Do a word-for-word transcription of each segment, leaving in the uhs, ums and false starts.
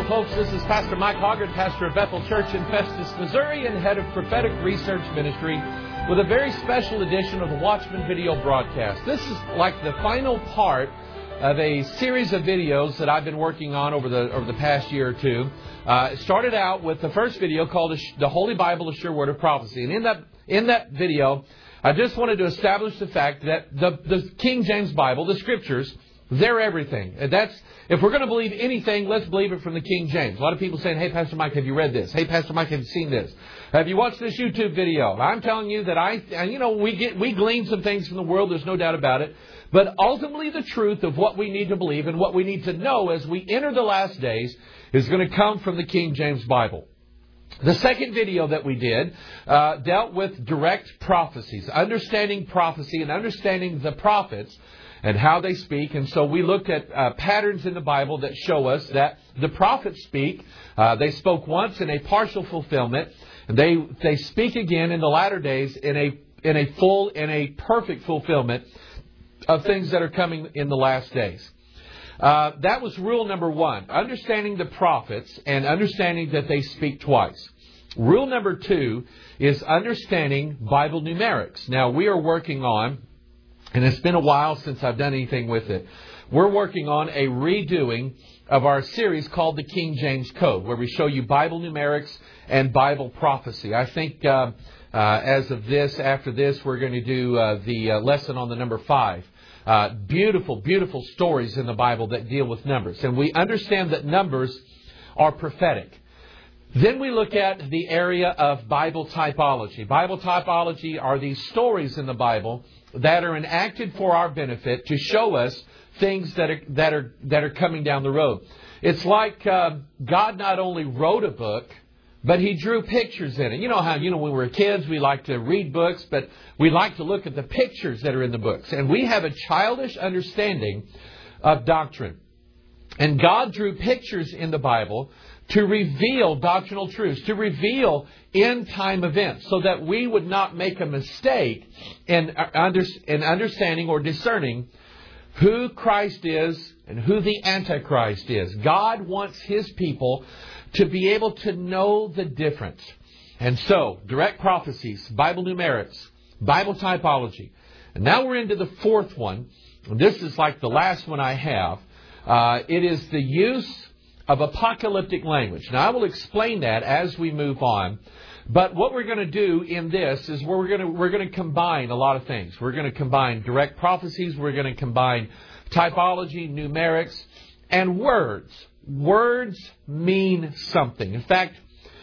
Hello, folks. This is Pastor Mike Hoggard, pastor of Bethel Church in Festus, Missouri, and head of Prophetic Research Ministry, with a very special edition of the Watchman video broadcast. This is like the final part of a series of videos that I've been working on over the over the past year or two. Uh, it started out with the first video called "The Holy Bible: A Sure Word of Prophecy," and in that in that video, I just wanted to establish the fact that the the King James Bible, the Scriptures, they're everything. And that's if we're going to believe anything, let's believe it from the King James. A lot of people saying, "Hey, Pastor Mike, have you read this? Hey, Pastor Mike, have you seen this? Have you watched this YouTube video?" I'm telling you that I, and you know, we get we glean some things from the world. There's no doubt about it. But ultimately, the truth of what we need to believe and what we need to know as we enter the last days is going to come from the King James Bible. The second video that we did uh, dealt with direct prophecies, understanding prophecy and understanding the prophets and how they speak. And so we looked at uh, patterns in the Bible that show us that the prophets speak. Uh, they spoke once in a partial fulfillment. And they they speak again in the latter days in a in a full, in a perfect fulfillment of things that are coming in the last days. Uh, that was rule number one, understanding the prophets and understanding that they speak twice. Rule number two is understanding Bible numerics. Now, we are working on, and it's been a while since I've done anything with it, we're working on a redoing of our series called the King James Code, where we show you Bible numerics and Bible prophecy. I think uh, uh, as of this, after this, we're going to do uh, the uh, lesson on the number five. Uh, beautiful, beautiful stories in the Bible that deal with numbers. And we understand that numbers are prophetic. Then we look at the area of Bible typology. Bible typology are these stories in the Bible that are enacted for our benefit to show us things that are that are that are coming down the road. It's like uh, God not only wrote a book, but He drew pictures in it. You know how, you know, when we were kids, we like to read books, but we like to look at the pictures that are in the books. And we have a childish understanding of doctrine. And God drew pictures in the Bible to reveal doctrinal truths, to reveal end-time events, so that we would not make a mistake in, in understanding or discerning who Christ is and who the Antichrist is. God wants His people to be able to know the difference. And so, direct prophecies, Bible numerics, Bible typology. And now we're into the fourth one. And this is like the last one I have. Uh, it is the use of apocalyptic language. Now, I will explain that as we move on. But what we're going to do in this is we're going to we're going to combine a lot of things. We're going to combine direct prophecies. We're going to combine typology, numerics, and words. Words mean something. In fact,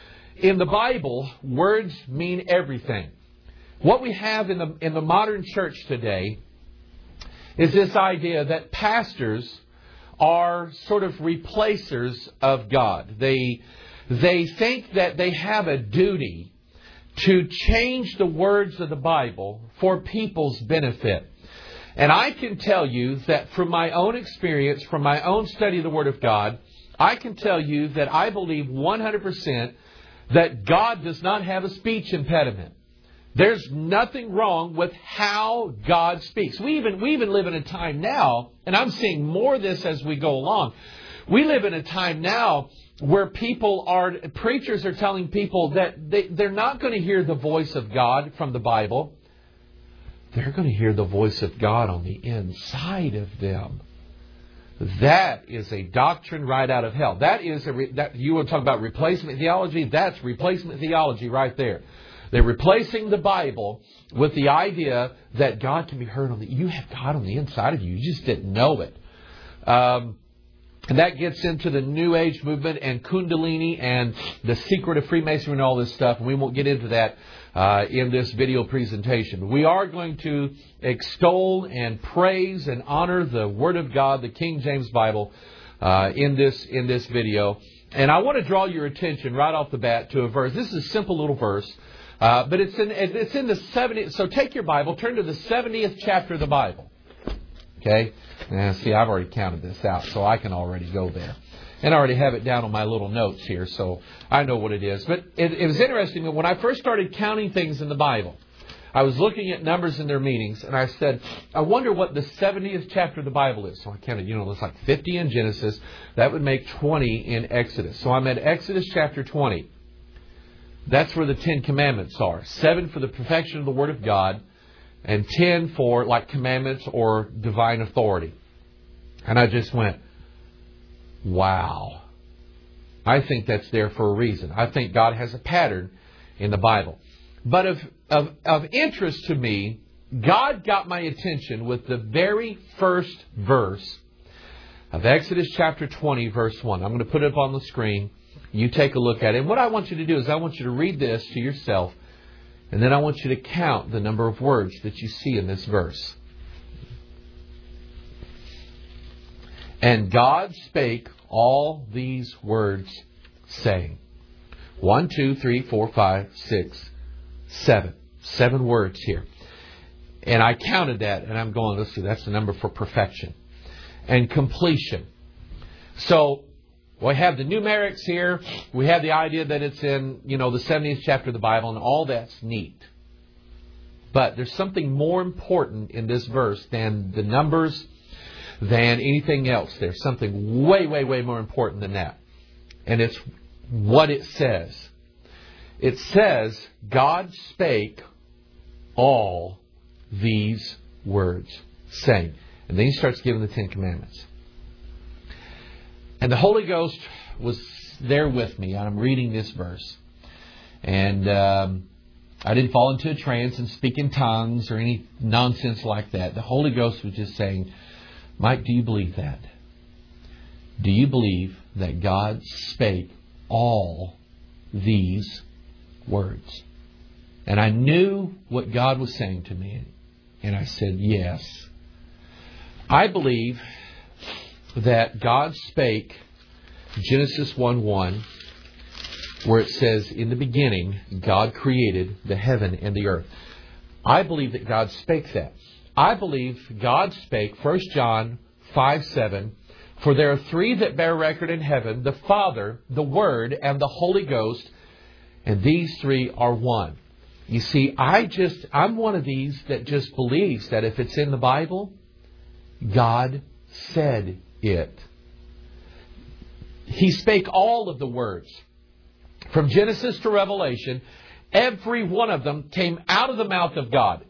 in the Bible, words mean everything. What we have in the in the modern church today is this idea that pastors are sort of replacers of God. They they think that they have a duty to change the words of the Bible for people's benefit. And I can tell you that from my own experience, from my own study of the Word of God, I can tell you that I believe one hundred percent that God does not have a speech impediment. There's nothing wrong with how God speaks. We even we even live in a time now, and I'm seeing more of this as we go along. We live in a time now where people are, preachers are telling people that they, they're not going to hear the voice of God from the Bible. They're going to hear the voice of God on the inside of them. That is a doctrine right out of hell. That is a re, that you want to talk about replacement theology? That's replacement theology right there. They're replacing the Bible with the idea that God can be heard on the... You have God on the inside of you. You just didn't know it. Um, and that gets into the New Age movement and Kundalini and the secret of Freemasonry and all this stuff. And we won't get into that uh, in this video presentation. We are going to extol and praise and honor the Word of God, the King James Bible, uh, in this in this video. And I want to draw your attention right off the bat to a verse. This is a simple little verse. Uh, but it's in it's in the seventieth. So take your Bible, turn to the seventieth chapter of the Bible. Okay? Now, see, I've already counted this out, so I can already go there. And I already have it down on my little notes here, so I know what it is. But it, it was interesting that when I first started counting things in the Bible, I was looking at numbers in their meetings, and I said, I wonder what the seventieth chapter of the Bible is. So I counted, you know, there's like fifty in Genesis. That would make twenty in Exodus. So I'm at Exodus chapter twenty. That's where the Ten Commandments are. Seven for the perfection of the Word of God, and ten for like commandments or divine authority. And I just went, wow. I think that's there for a reason. I think God has a pattern in the Bible. But of, of, of interest to me, God got my attention with the very first verse of Exodus chapter twenty, verse one. I'm going to put it up on the screen. You take a look at it. And what I want you to do is I want you to read this to yourself. And then I want you to count the number of words that you see in this verse. And God spake all these words, saying, one, two, three, four, five, six, seven. Seven words here. And I counted that, and I'm going, let's see, that's the number for perfection. And completion. So, we have the numerics here. We have the idea that it's in, you know, the seventieth chapter of the Bible, and all that's neat. But there's something more important in this verse than the numbers, than anything else. There's something way, way, way more important than that. And it's what it says. It says, God spake all these words, saying. And then he starts giving the Ten Commandments. And the Holy Ghost was there with me. I'm reading this verse. And um, I didn't fall into a trance and speak in tongues or any nonsense like that. The Holy Ghost was just saying, Mike, do you believe that? Do you believe that God spake all these words? And I knew what God was saying to me. And I said, yes. I believe that God spake, Genesis one one, where it says, in the beginning, God created the heaven and the earth. I believe that God spake that. I believe God spake, First John five seven, for there are three that bear record in heaven, the Father, the Word, and the Holy Ghost, and these three are one. You see, I just, I'm one of these that just believes that if it's in the Bible, God said it. He spake all of the words. From Genesis to Revelation, every one of them came out of the mouth of God.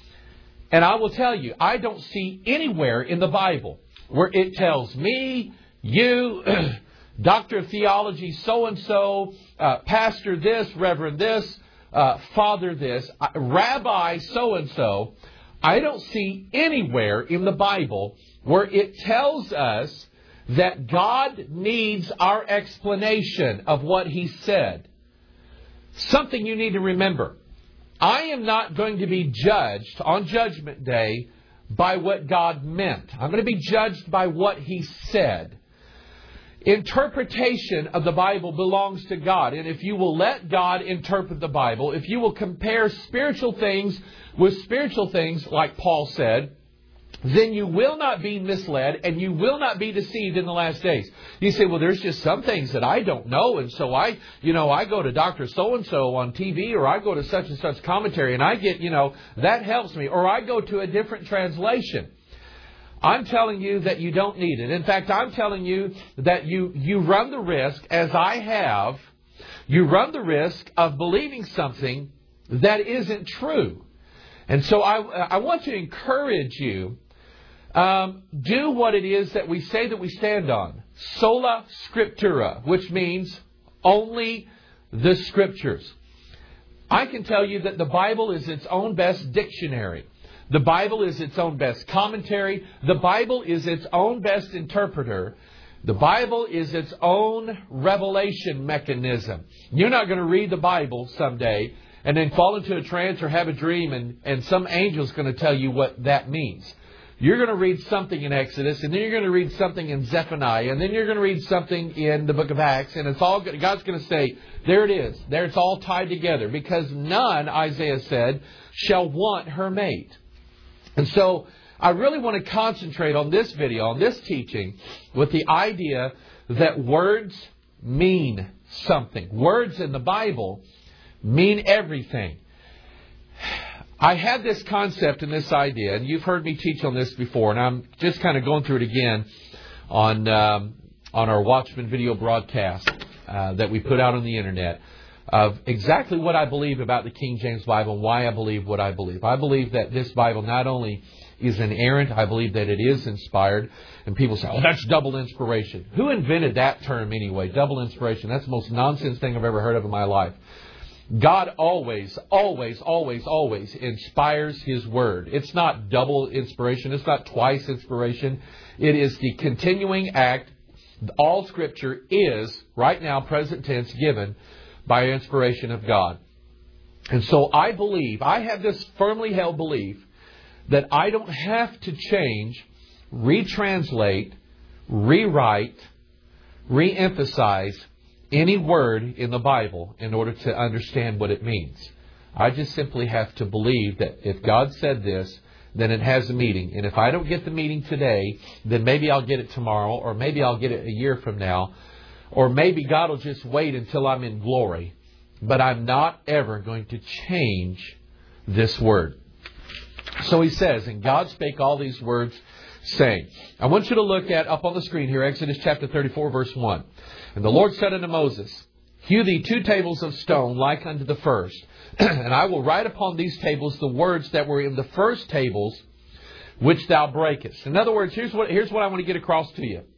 And I will tell you, I don't see anywhere in the Bible where it tells me, you, Doctor of Theology so-and-so, uh, Pastor this, Reverend this, uh, Father this, uh, Rabbi so-and-so. I don't see anywhere in the Bible where it tells us that God needs our explanation of what He said. Something you need to remember. I am not going to be judged on Judgment Day by what God meant. I'm going to be judged by what He said. Interpretation of the Bible belongs to God. And if you will let God interpret the Bible, if you will compare spiritual things with spiritual things, like Paul said, then you will not be misled and you will not be deceived in the last days. You say, well, there's just some things that I don't know. And so I, you know, I go to Doctor So-and-so on T V, or I go to such and such commentary and I get, you know, that helps me. Or I go to a different translation. I'm telling you that you don't need it. In fact, I'm telling you that you, you run the risk, as I have, you run the risk of believing something that isn't true. And so I, I want to encourage you, um, do what it is that we say that we stand on. Sola Scriptura, which means only the Scriptures. I can tell you that the Bible is its own best dictionary. The Bible is its own best commentary. The Bible is its own best interpreter. The Bible is its own revelation mechanism. You're not going to read the Bible someday and then fall into a trance or have a dream and, and some angel's going to tell you what that means. You're going to read something in Exodus, and then you're going to read something in Zephaniah, and then you're going to read something in the book of Acts, and it's all God's going to say, there it is. There it's all tied together. Because none, Isaiah said, shall want her mate. And so I really want to concentrate on this video, on this teaching, with the idea that words mean something. Words in the Bible mean everything. I had this concept and this idea, and you've heard me teach on this before, and I'm just kind of going through it again on um, on our Watchman video broadcast uh, that we put out on the internet, of exactly what I believe about the King James Bible and why I believe what I believe. I believe that this Bible not only is inerrant, I believe that it is inspired. And people say, oh, that's double inspiration. Who invented that term anyway? Double inspiration. That's the most nonsense thing I've ever heard of in my life. God always, always, always, always inspires His Word. It's not double inspiration. It's not twice inspiration. It is the continuing act. All Scripture is, right now, present tense, given by inspiration of God. And so I believe, I have this firmly held belief, that I don't have to change, retranslate, rewrite, re-emphasize any word in the Bible in order to understand what it means. I just simply have to believe that if God said this, then it has a meaning. And if I don't get the meaning today, then maybe I'll get it tomorrow, or maybe I'll get it a year from now, or maybe God will just wait until I'm in glory. But I'm not ever going to change this word. So he says, and God spake all these words, saying. I want you to look at, up on the screen here, Exodus chapter thirty-four, verse one. And the Lord said unto Moses, hew thee two tables of stone like unto the first. And I will write upon these tables the words that were in the first tables, which thou breakest. In other words, here's what, here's what I want to get across to you.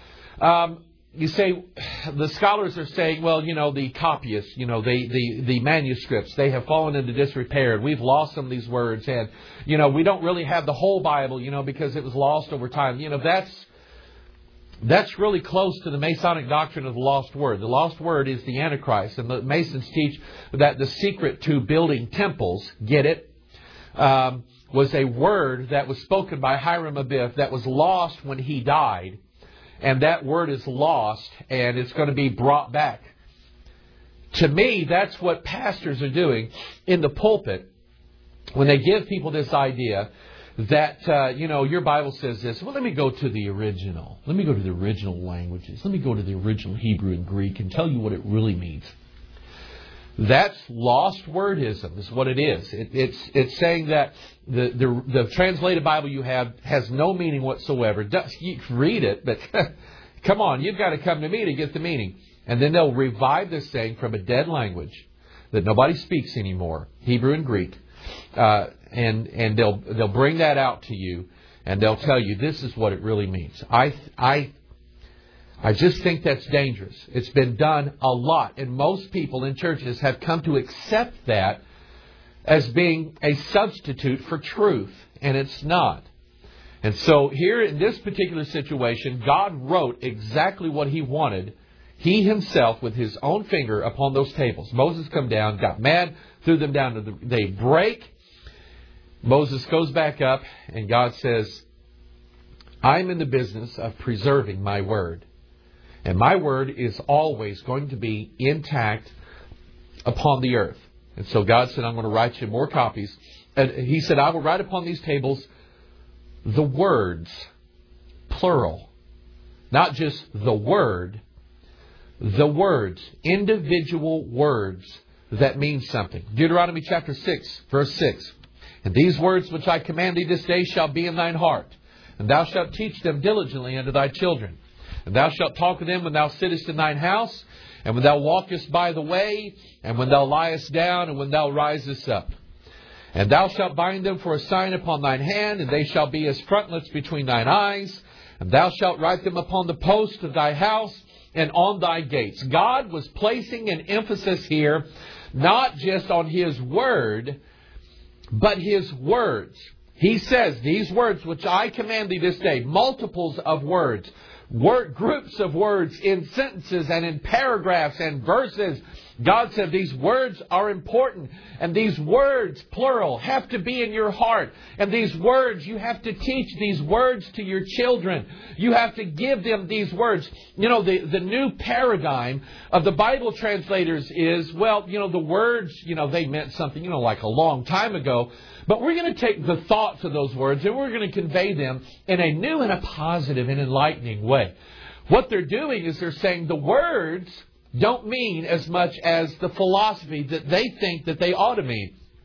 Um, You say, the scholars are saying, well, you know, the copyists, you know, the, the, the manuscripts, they have fallen into disrepair. We've lost some of these words. And, you know, we don't really have the whole Bible, you know, because it was lost over time. You know, that's that's really close to the Masonic doctrine of the lost word. The lost word is the Antichrist. And the Masons teach that the secret to building temples, get it, um, was a word that was spoken by Hiram Abiff that was lost when he died. And that word is lost, and it's going to be brought back. To me, that's what pastors are doing in the pulpit when they give people this idea that, uh, you know, your Bible says this. Well, let me go to the original. Let me go to the original languages. Let me go to the original Hebrew and Greek and tell you what it really means. That's lost wordism is what it is. It, it's it's saying that the, the the translated Bible you have has no meaning whatsoever. You can read it, but come on, you've got to come to me to get the meaning. And then they'll revive this thing from a dead language that nobody speaks anymore, Hebrew and Greek, uh, and and they'll they'll bring that out to you, and they'll tell you this is what it really means. I I. I just think that's dangerous. It's been done a lot. And most people in churches have come to accept that as being a substitute for truth. And it's not. And so here in this particular situation, God wrote exactly what He wanted. He Himself with His own finger upon those tables. Moses come down, got mad, threw them down. To the, they break. Moses goes back up and God says, I'm in the business of preserving my word. And my word is always going to be intact upon the earth. And so God said, I'm going to write you more copies. And He said, I will write upon these tables the words, plural. Not just the word, the words, individual words that mean something. Deuteronomy chapter six, verse six. And these words which I command thee this day shall be in thine heart. And thou shalt teach them diligently unto thy children. And thou shalt talk of them when thou sittest in thine house, and when thou walkest by the way, and when thou liest down, and when thou risest up. And thou shalt bind them for a sign upon thine hand, and they shall be as frontlets between thine eyes. And thou shalt write them upon the post of thy house and on thy gates. God was placing an emphasis here, not just on His word, but His words. He says, these words which I command thee this day, multiples of words. Word, groups of words in sentences and in paragraphs and verses. God said these words are important. And these words, plural, have to be in your heart. And these words, you have to teach these words to your children. You have to give them these words. You know, the, the new paradigm of the Bible translators is, well, you know, the words, you know, they meant something, you know, like a long time ago. But we're going to take the thoughts of those words and we're going to convey them in a new and a positive and enlightening way. What they're doing is they're saying the words don't mean as much as the philosophy that they think that they ought to mean.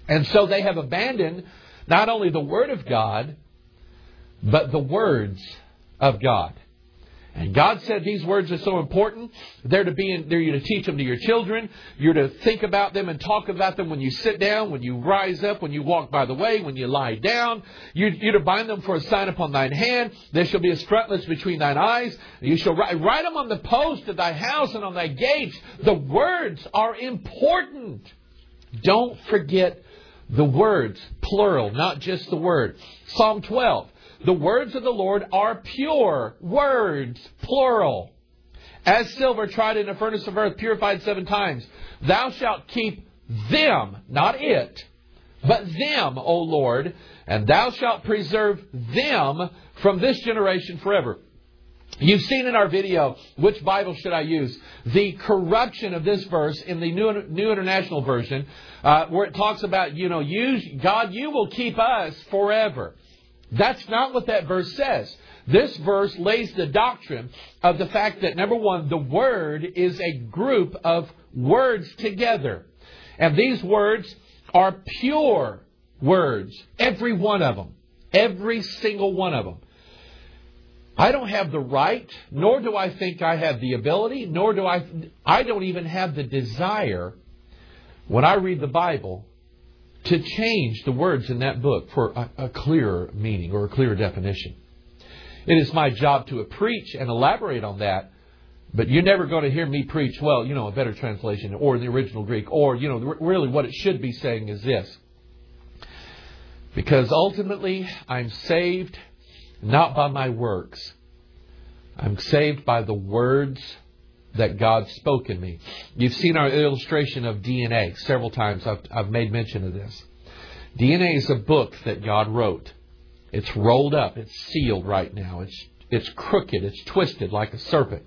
And so they have abandoned not only the Word of God, but the words of God. And God said these words are so important. They're to be in, they're to teach them to your children. You're to think about them and talk about them when you sit down, when you rise up, when you walk by the way, when you lie down. You're, you're to bind them for a sign upon thine hand. There shall be a frontlets between thine eyes. You shall write, write them on the post of thy house and on thy gates. The words are important. Don't forget the words, plural, not just the word. Psalm twelve. The words of the Lord are pure words, plural. As silver tried in a furnace of earth, purified seven times. Thou shalt keep them, not it, but them, O Lord, and thou shalt preserve them from this generation forever. You've seen in our video, which Bible should I use? The corruption of this verse in the New, New International Version, uh, where it talks about, you know, you, God, you will keep us forever. That's not what that verse says. This verse lays the doctrine of the fact that, number one, the Word is a group of words together. And these words are pure words. Every one of them. Every single one of them. I don't have the right, nor do I think I have the ability, nor do I, I don't even have the desire, when I read the Bible, to change the words in that book for a, a clearer meaning or a clearer definition. It is my job to preach and elaborate on that, but you're never going to hear me preach, well, you know, a better translation or the original Greek, or, you know, really what it should be saying is this. Because ultimately, I'm saved not by my works. I'm saved by the words that God spoke in me. You've seen our illustration of D N A several times. I've, I've made mention of this. D N A is a book that God wrote. It's rolled up. It's sealed right now. It's, it's crooked. It's twisted like a serpent.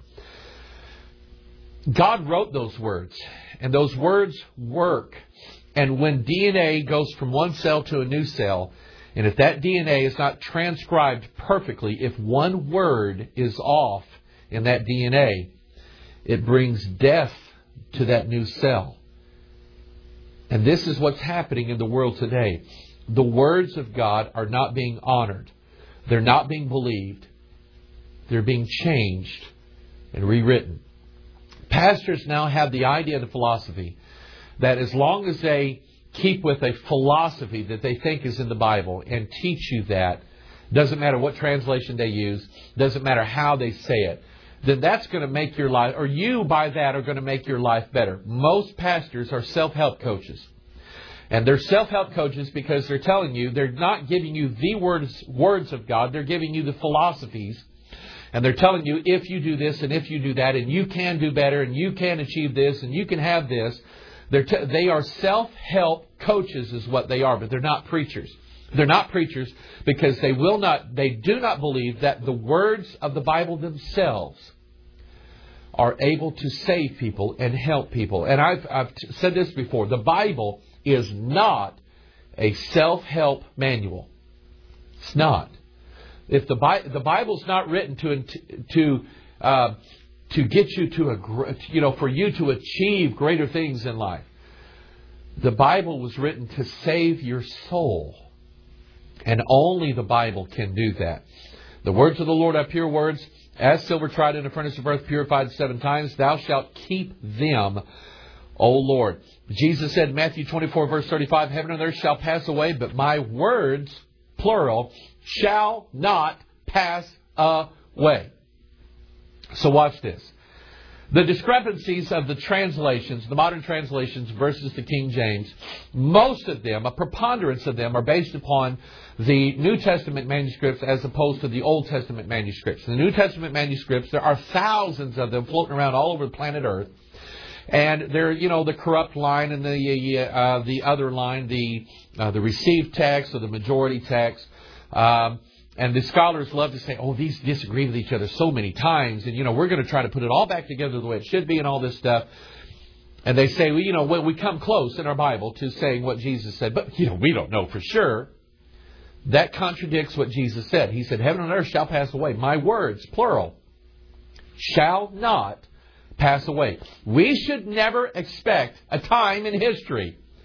God wrote those words. And those words work. And when D N A goes from one cell to a new cell, and if that D N A is not transcribed perfectly, if one word is off in that D N A, it brings death to that new cell. And this is what's happening in the world today. The words of God are not being honored. They're not being believed. They're being changed and rewritten. Pastors now have the idea and the philosophy that as long as they keep with a philosophy that they think is in the Bible and teach you that, doesn't matter what translation they use, doesn't matter how they say it, then that's going to make your life, or you by that are going to make your life better. Most pastors are self-help coaches. And they're self-help coaches because they're telling you, they're not giving you the words, words of God, they're giving you the philosophies. And they're telling you, if you do this and if you do that, and you can do better, and you can achieve this, and you can have this. They're t- they are self-help coaches is what they are, but they're not preachers. They're not preachers because they will not, they do not believe that the words of the Bible themselves are able to save people and help people. And I've, I've said this before. The Bible is not a self-help manual. It's not. If the Bi- the Bible's not written to to uh, to get you to a you know for you to achieve greater things in life. The Bible was written to save your soul. And only the Bible can do that. The words of the Lord are pure words. As silver tried in a furnace of earth, purified seven times, thou shalt keep them, O Lord. Jesus said in Matthew twenty-four, verse thirty-five, heaven and earth shall pass away, but my words, plural, shall not pass away. So watch this. The discrepancies of the translations, the modern translations versus the King James, most of them, a preponderance of them, are based upon the New Testament manuscripts as opposed to the Old Testament manuscripts. The New Testament manuscripts, there are thousands of them floating around all over the planet Earth. And they're, you know, the corrupt line and the uh, the other line, the uh, the received text or the majority text. Um, And the scholars love to say, oh, these disagree with each other so many times. And, you know, we're going to try to put it all back together the way it should be and all this stuff. And they say, well, you know, when we come close in our Bible to saying what Jesus said. But, you know, we don't know for sure. That contradicts what Jesus said. He said, heaven and earth shall pass away. My words, plural, shall not pass away. We should never expect a time in history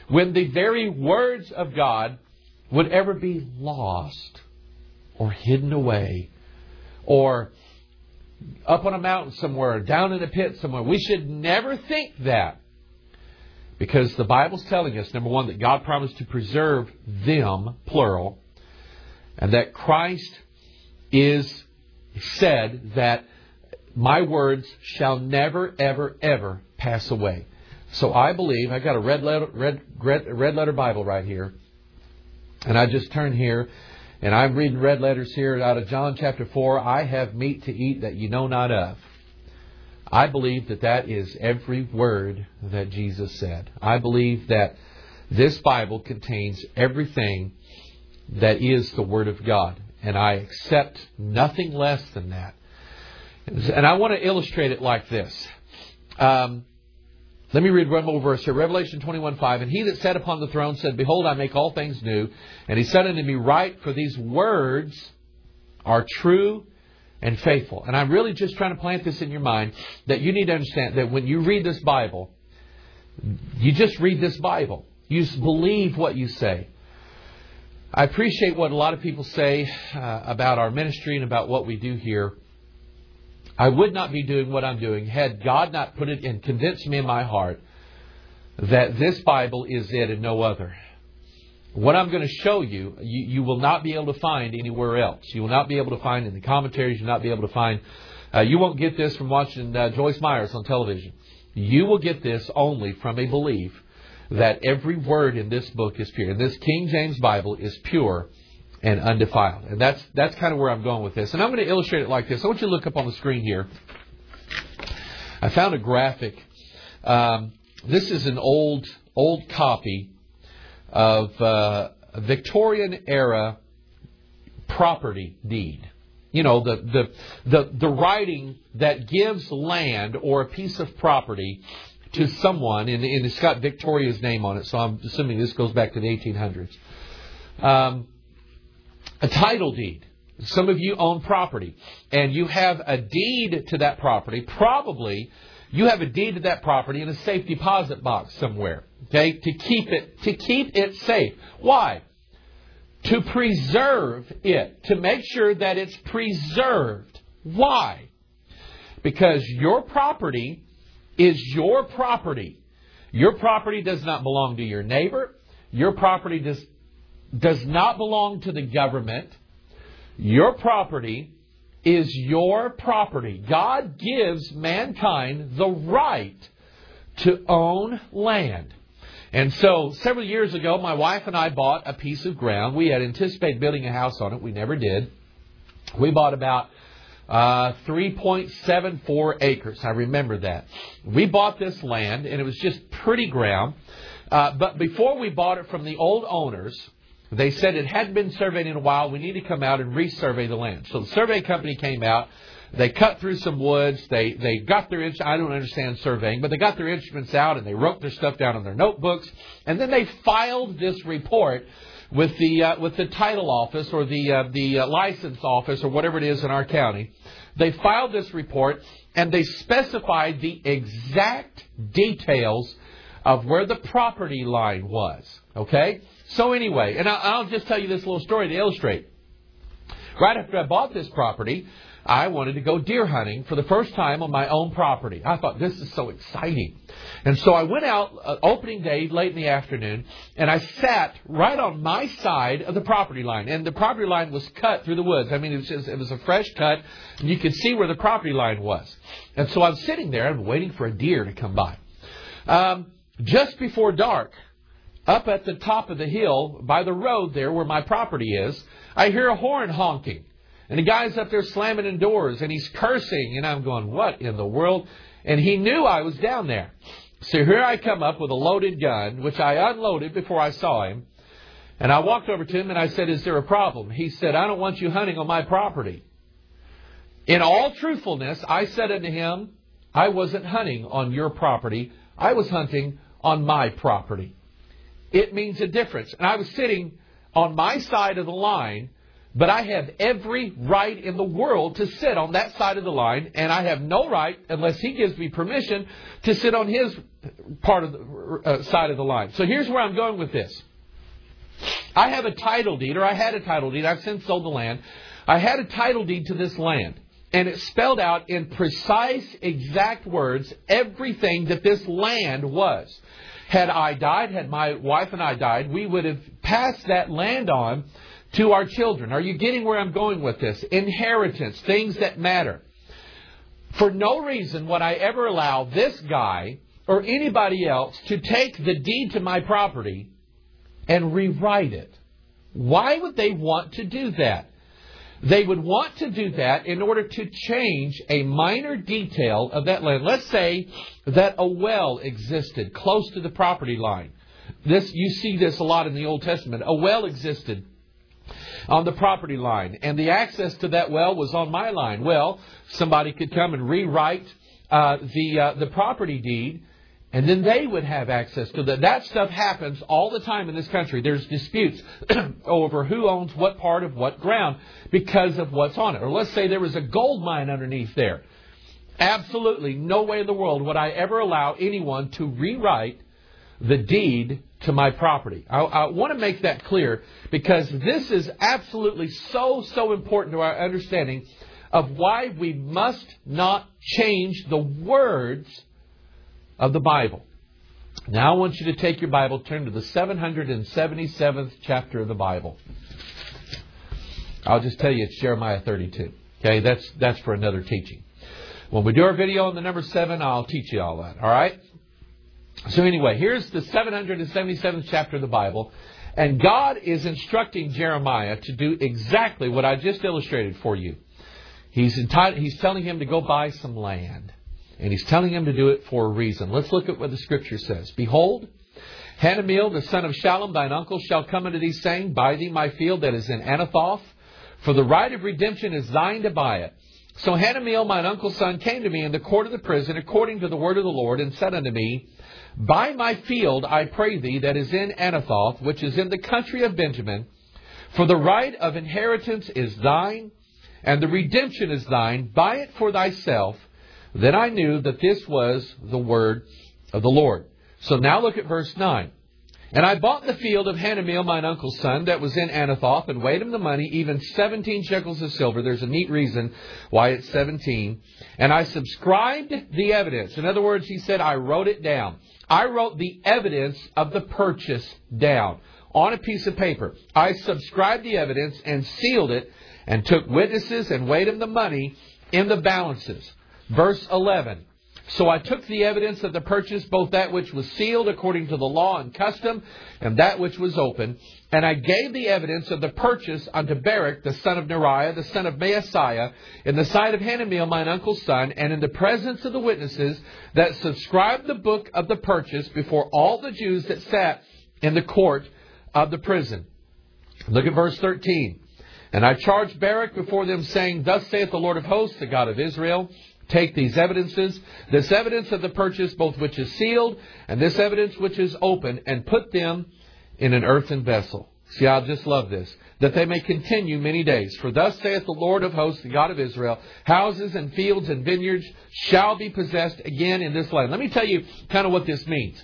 when the very words of God would ever be lost or hidden away or up on a mountain somewhere, down in a pit somewhere. We should never think that. Because the Bible's telling us, number one, that God promised to preserve them, plural, and that Christ is said that my words shall never, ever, ever pass away. So I believe, I've got a red letter, red, red, red letter Bible right here. And I just turn here, and I'm reading red letters here out of John chapter four. I have meat to eat that you know not of. I believe that that is every word that Jesus said. I believe that this Bible contains everything that is the Word of God. And I accept nothing less than that. And I want to illustrate it like this. Um, let me read one more verse here. Revelation twenty-one five. And he that sat upon the throne said, Behold, I make all things new. And he said unto me, Write, for these words are true and faithful. And I'm really just trying to plant this in your mind, that you need to understand that when you read this Bible, you just read this Bible. You just believe what you say. I appreciate what a lot of people say uh, about our ministry and about what we do here. I would not be doing what I'm doing had God not put it and convinced me in my heart that this Bible is it and no other. What I'm going to show you, you, you will not be able to find anywhere else. You will not be able to find in the commentaries. You'll not be able to find... Uh, you won't get this from watching uh, Joyce Myers on television. You will get this only from a belief that every word in this book is pure. And this King James Bible is pure and undefiled. And that's that's kind of where I'm going with this. And I'm going to illustrate it like this. I want you to look up on the screen here. I found a graphic. Um, this is an old, old copy of uh, a Victorian era property deed. You know, the, the the the writing that gives land or a piece of property to someone, and, and it's got Victoria's name on it, so I'm assuming this goes back to the eighteen hundreds. Um, a title deed. Some of you own property, and you have a deed to that property. Probably you have a deed to that property in a safe deposit box somewhere. Okay, to keep it to keep it safe. Why? To preserve it, to make sure that it's preserved. Why? Because your property is your property. Your property does not belong to your neighbor. Your property does, does not belong to the government. Your property is your property. God gives mankind the right to own land. And so several years ago, my wife and I bought a piece of ground. We had anticipated building a house on it. We never did. We bought about uh, three point seven four acres. I remember that. We bought this land, and it was just pretty ground. Uh, but before we bought it from the old owners, they said it hadn't been surveyed in a while. We need to come out and resurvey the land. So the survey company came out. They cut through some woods. They they got their instruments. I don't understand surveying, but they got their instruments out and they wrote their stuff down on their notebooks. And then they filed this report with the uh, with the title office or the uh, the uh, license office or whatever it is in our county. They filed this report and they specified the exact details of where the property line was. Okay? So anyway, and I'll, I'll just tell you this little story to illustrate. Right after I bought this property, I wanted to go deer hunting for the first time on my own property. I thought, this is so exciting. And so I went out uh, opening day late in the afternoon, and I sat right on my side of the property line. And the property line was cut through the woods. I mean, it was just, it was a fresh cut, and you could see where the property line was. And so I'm sitting there and waiting for a deer to come by. Um, just before dark, up at the top of the hill by the road there where my property is, I hear a horn honking. And the guy's up there slamming in doors, and he's cursing. And I'm going, what in the world? And he knew I was down there. So here I come up with a loaded gun, which I unloaded before I saw him. And I walked over to him and I said, is there a problem? He said, I don't want you hunting on my property. In all truthfulness, I said unto him, I wasn't hunting on your property. I was hunting on my property. It means a difference. And I was sitting on my side of the line, but I have every right in the world to sit on that side of the line, and I have no right, unless he gives me permission, to sit on his part of the uh, side of the line. So here's where I'm going with this. I have a title deed, or I had a title deed. I've since sold the land. I had a title deed to this land, and it spelled out in precise, exact words everything that this land was. Had I died, had my wife and I died, we would have passed that land on to our children. Are you getting where I'm going with this? Inheritance, things that matter. For no reason would I ever allow this guy or anybody else to take the deed to my property and rewrite it. Why would they want to do that? They would want to do that in order to change a minor detail of that land. Let's say that a well existed close to the property line. This, you see this a lot in the Old Testament. A well existed on the property line, and the access to that well was on my line. Well, somebody could come and rewrite uh, the uh, the property deed, and then they would have access to that. That stuff happens all the time in this country. There's disputes over who owns what part of what ground because of what's on it. Or let's say there was a gold mine underneath there. Absolutely no way in the world would I ever allow anyone to rewrite the deed to my property. I, I want to make that clear because this is absolutely so, so important to our understanding of why we must not change the words of the Bible. Now I want you to take your Bible, turn to the seven hundred seventy-seventh chapter of the Bible. I'll just tell you it's Jeremiah thirty-two. Okay, that's that's for another teaching. When we do our video on the number seven, I'll teach you all that. All right? So anyway, here's the seven hundred seventy-seventh chapter of the Bible. And God is instructing Jeremiah to do exactly what I just illustrated for you. He's entitled, he's telling him to go buy some land. And he's telling him to do it for a reason. Let's look at what the Scripture says. Behold, Hanameel, the son of Shallum, thine uncle, shall come unto thee, saying, Buy thee my field that is in Anathoth, for the right of redemption is thine to buy it. So Hanameel, mine uncle's son, came to me in the court of the prison, according to the word of the Lord, and said unto me, Buy my field, I pray thee, that is in Anathoth, which is in the country of Benjamin, for the right of inheritance is thine, and the redemption is thine. Buy it for thyself. Then I knew that this was the word of the Lord. So now look at verse nine. And I bought the field of Hanameel, mine uncle's son, that was in Anathoth, and weighed him the money, even seventeen shekels of silver. There's a neat reason why it's seventeen. And I subscribed the evidence. In other words, he said, I wrote it down. I wrote the evidence of the purchase down on a piece of paper. I subscribed the evidence and sealed it, and took witnesses and weighed him the money in the balances. Verse eleven. So I took the evidence of the purchase, both that which was sealed according to the law and custom, and that which was open. And I gave the evidence of the purchase unto Barak, the son of Neriah, the son of Maaseiah, in the sight of Hanameel, mine uncle's son, and in the presence of the witnesses that subscribed the book of the purchase before all the Jews that sat in the court of the prison. Look at verse thirteen. And I charged Barak before them, saying, Thus saith the Lord of hosts, the God of Israel, Take these evidences, this evidence of the purchase, both which is sealed, and this evidence which is open, and put them in an earthen vessel. See, I just love this. That they may continue many days. For thus saith the Lord of hosts, the God of Israel, houses and fields and vineyards shall be possessed again in this land. Let me tell you kind of what this means.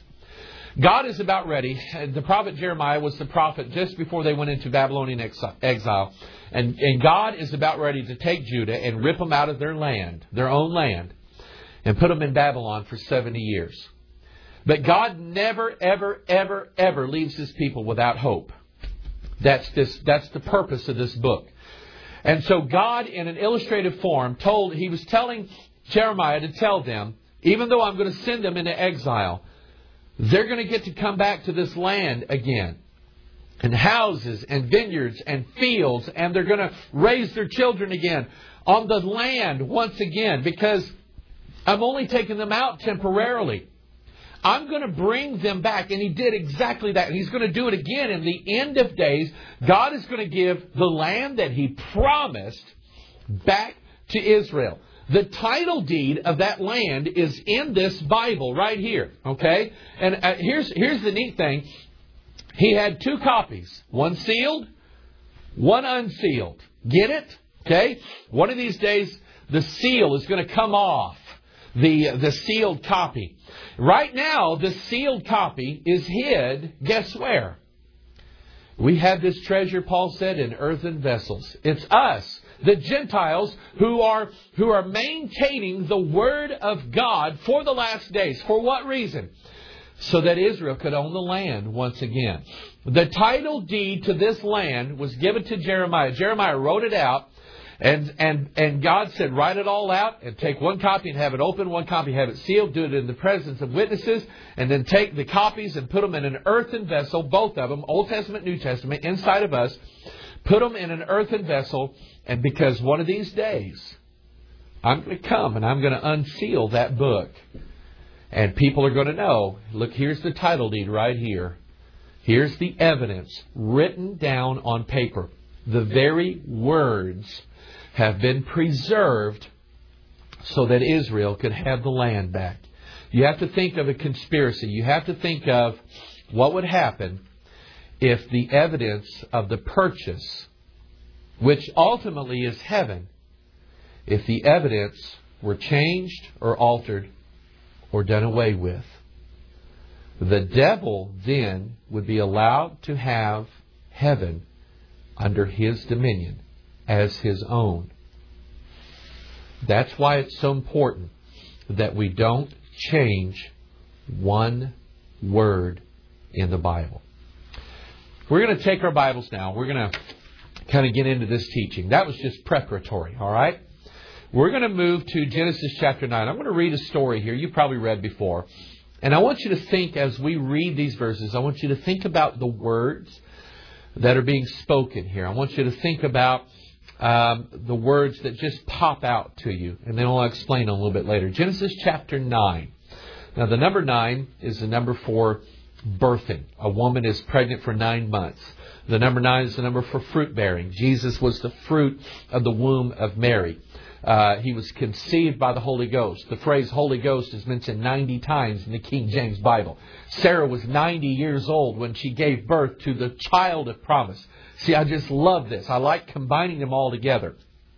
God is about ready. The prophet Jeremiah was the prophet just before they went into Babylonian exile. And, and God is about ready to take Judah and rip them out of their land, their own land, and put them in Babylon for seventy years. But God never, ever, ever, ever leaves His people without hope. That's this, that's the purpose of this book. And so God, in an illustrative form, told, He was telling Jeremiah to tell them, even though I'm going to send them into exile, they're going to get to come back to this land again. And houses and vineyards and fields. And they're going to raise their children again on the land once again. Because I'm only taking them out temporarily. I'm going to bring them back. And He did exactly that. And He's going to do it again in the end of days. God is going to give the land that He promised back to Israel. The title deed of that land is in this Bible right here. Okay? And uh, here's, here's the neat thing. He had two copies. One sealed, one unsealed. Get it? Okay? One of these days, the seal is going to come off. The, the sealed copy. Right now, the sealed copy is hid, guess where? We have this treasure, Paul said, in earthen vessels. It's us, the Gentiles, who are, who are maintaining the Word of God for the last days. For what reason? So that Israel could own the land once again. The title deed to this land was given to Jeremiah. Jeremiah wrote it out. And, and, and God said, write it all out and take one copy and have it open, one copy have it sealed, do it in the presence of witnesses, and then take the copies and put them in an earthen vessel, both of them, Old Testament, New Testament, inside of us. Put them in an earthen vessel, and because one of these days, I'm going to come and I'm going to unseal that book. And people are going to know, look, here's the title deed right here. Here's the evidence written down on paper. The very words have been preserved so that Israel could have the land back. You have to think of a conspiracy. You have to think of what would happen if the evidence of the purchase, which ultimately is heaven, if the evidence were changed or altered or done away with. The devil then would be allowed to have heaven under his dominion as his own. That's why it's so important that we don't change one word in the Bible. We're going to take our Bibles now. We're going to kind of get into this teaching. That was just preparatory, all right? We're going to move to Genesis chapter nine. I'm going to read a story here you've probably read before. And I want you to think, as we read these verses, I want you to think about the words that are being spoken here. I want you to think about um, the words that just pop out to you. And then I'll explain a little bit later. Genesis chapter nine. Now, the number nine is the number for birthing. A woman is pregnant for nine months. The number nine is the number for fruit bearing. Jesus was the fruit of the womb of Mary. Uh, he was conceived by the Holy Ghost. The phrase Holy Ghost is mentioned ninety times in the King James Bible. Sarah was ninety years old when she gave birth to the child of promise. See, I just love this. I like combining them all together.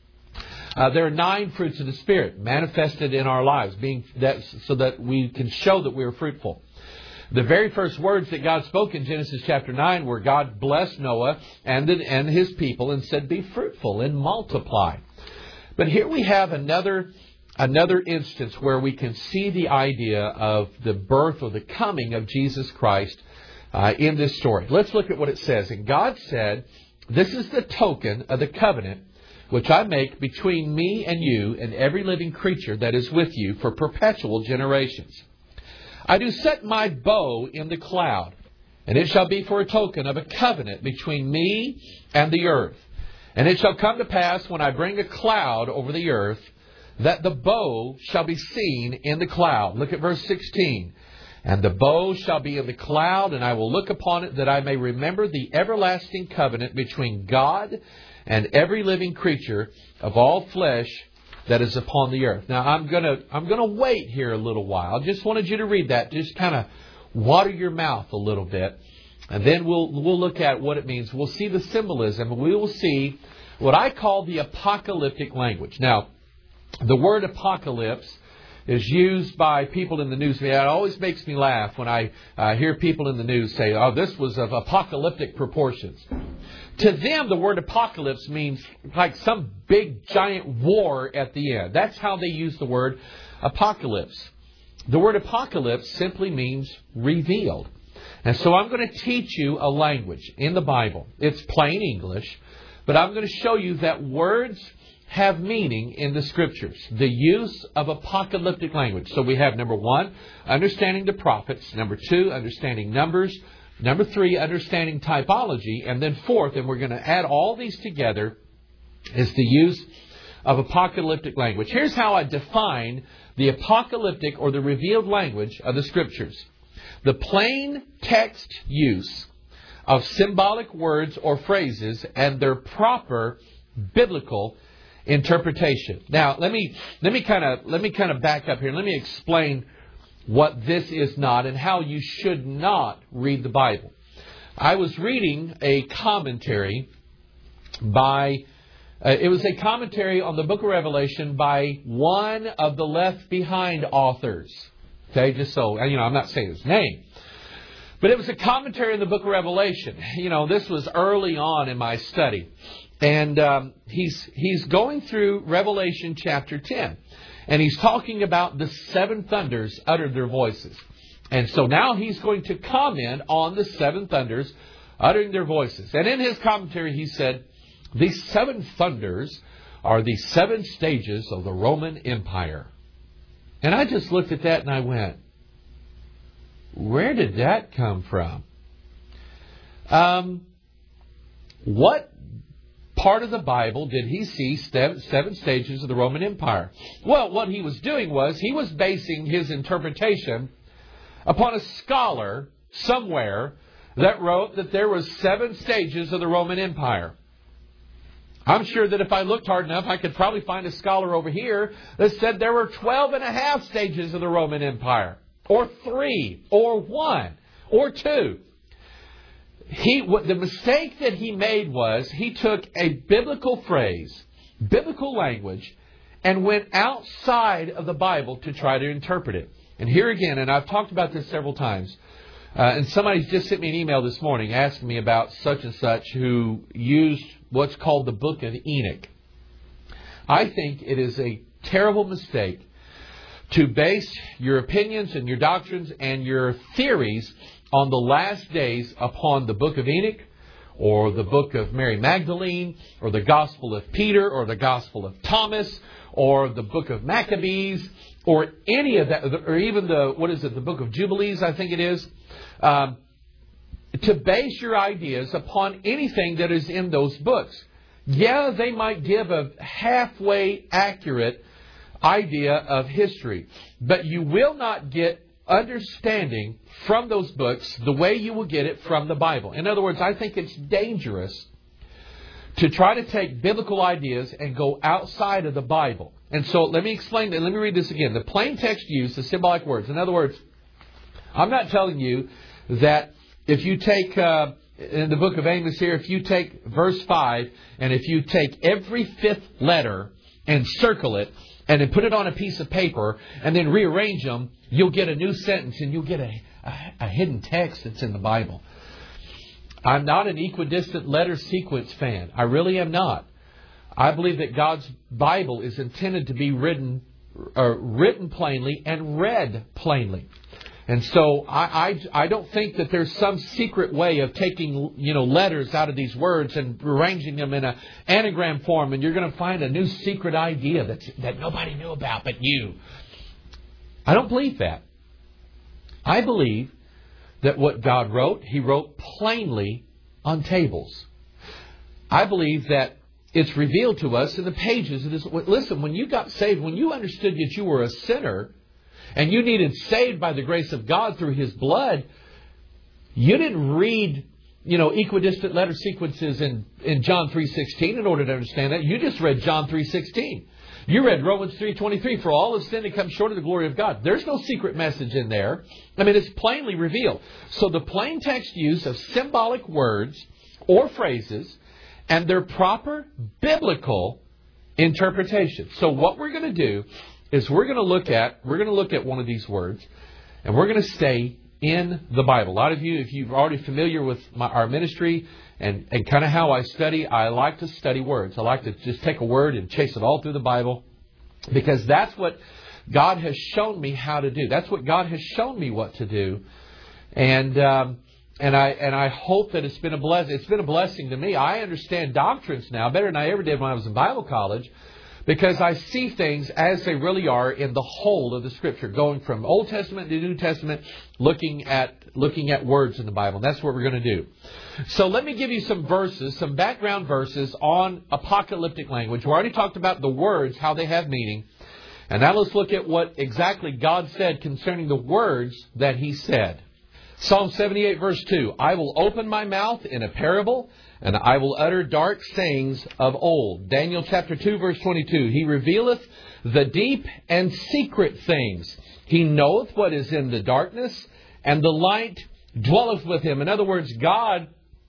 Uh, there are nine fruits of the Spirit manifested in our lives, being that, so that we can show that we are fruitful. The very first words that God spoke in Genesis chapter nine were God blessed Noah and, the, and his people and said, be fruitful and multiply. But here we have another another instance where we can see the idea of the birth or the coming of Jesus Christ uh, in this story. Let's look at what it says. And God said, this is the token of the covenant which I make between me and you and every living creature that is with you for perpetual generations. I do set my bow in the cloud, and it shall be for a token of a covenant between me and the earth. And it shall come to pass when I bring a cloud over the earth, that the bow shall be seen in the cloud. Look at verse sixteen. And the bow shall be in the cloud, and I will look upon it, that I may remember the everlasting covenant between God and every living creature of all flesh that is upon the earth. Now, I'm gonna I'm gonna wait here a little while. I just wanted you to read that. Just kind of water your mouth a little bit. And then we'll we'll look at what it means. We'll see the symbolism. And we will see what I call the apocalyptic language. Now, the word apocalypse is used by people in the news. It always makes me laugh when I uh, hear people in the news say, oh, this was of apocalyptic proportions. To them, the word apocalypse means like some big giant war at the end. That's how they use the word apocalypse. The word apocalypse simply means revealed. And so I'm going to teach you a language in the Bible. It's plain English, but I'm going to show you that words have meaning in the Scriptures. The use of apocalyptic language. So we have number one, understanding the prophets. Number two, understanding numbers. Number three, understanding typology. And then fourth, and we're going to add all these together, is the use of apocalyptic language. Here's how I define the apocalyptic or the revealed language of the Scriptures. The plain text use of symbolic words or phrases and their proper biblical interpretation. Now, let me let me kind of let me kind of back up here. Let me explain what this is not and how you should not read the Bible. I was reading a commentary by, uh, it was a commentary on the book of Revelation by one of the Left Behind authors. Okay, just so, you know, I'm not saying his name. But it was a commentary on the book of Revelation. You know, this was early on in my study. And um, he's he's going through Revelation chapter ten. And he's talking about the seven thunders uttered their voices. And so now he's going to comment on the seven thunders uttering their voices. And in his commentary he said, these seven thunders are the seven stages of the Roman Empire. And I just looked at that and I went, where did that come from? Um, what part of the Bible did he see seven stages of the Roman Empire? Well, what he was doing was he was basing his interpretation upon a scholar somewhere that wrote that there was seven stages of the Roman Empire. I'm sure that if I looked hard enough, I could probably find a scholar over here that said there were twelve and a half stages of the Roman Empire. Or three, or one, or two. He, what, the mistake that he made was he took a biblical phrase, biblical language, and went outside of the Bible to try to interpret it. And here again, and I've talked about this several times, uh, and somebody's just sent me an email this morning asking me about such and such who used what's called the Book of Enoch. I think it is a terrible mistake to base your opinions and your doctrines and your theories on the last days upon the Book of Enoch or the Book of Mary Magdalene or the Gospel of Peter or the Gospel of Thomas or the Book of Maccabees or any of that, or even the, what is it, the Book of Jubilees, I think it is, um, to base your ideas upon anything that is in those books. Yeah, they might give a halfway accurate idea of history, but you will not get understanding from those books the way you will get it from the Bible. In other words, I think it's dangerous to try to take biblical ideas and go outside of the Bible. And so let me explain that. Let me read this again. The plain text use is symbolic words. In other words, I'm not telling you that if you take uh, in the book of Amos here, if you take verse five and if you take every fifth letter and circle it, and then put it on a piece of paper, and then rearrange them, you'll get a new sentence, and you'll get a, a, a hidden text that's in the Bible. I'm not an equidistant letter sequence fan. I really am not. I believe that God's Bible is intended to be written, uh, written plainly and read plainly. And so I, I, I don't think that there's some secret way of taking, you know, letters out of these words and arranging them in an anagram form, and you're going to find a new secret idea that's, that nobody knew about but you. I don't believe that. I believe that what God wrote, He wrote plainly on tables. I believe that it's revealed to us in the pages of this. Listen, when you got saved, when you understood that you were a sinner, and you needed saved by the grace of God through His blood, you didn't read, you know, equidistant letter sequences in, in John three sixteen in order to understand that. You just read John three sixteen. You read Romans three twenty-three, for all have sinned and come short of the glory of God. There's no secret message in there. I mean, it's plainly revealed. So the plain text use of symbolic words or phrases and their proper biblical interpretation. So what we're going to do is we're going to look at we're going to look at one of these words, and we're going to stay in the Bible. A lot of you, if you're already familiar with my, our ministry and, and kind of how I study, I like to study words. I like to just take a word and chase it all through the Bible, because that's what God has shown me how to do. That's what God has shown me what to do, and um, and I and I hope that it's been a blessing. It's been a blessing to me. I understand doctrines now better than I ever did when I was in Bible college, because I see things as they really are in the whole of the Scripture, going from Old Testament to New Testament, looking at looking at words in the Bible. And that's what we're going to do. So let me give you some verses, some background verses on apocalyptic language. We already talked about the words, how they have meaning. And now let's look at what exactly God said concerning the words that He said. Psalm seventy-eight, verse two, I will open my mouth in a parable, and I will utter dark sayings of old. Daniel chapter two, verse twenty-two, He revealeth the deep and secret things. He knoweth what is in the darkness, and the light dwelleth with Him. In other words, God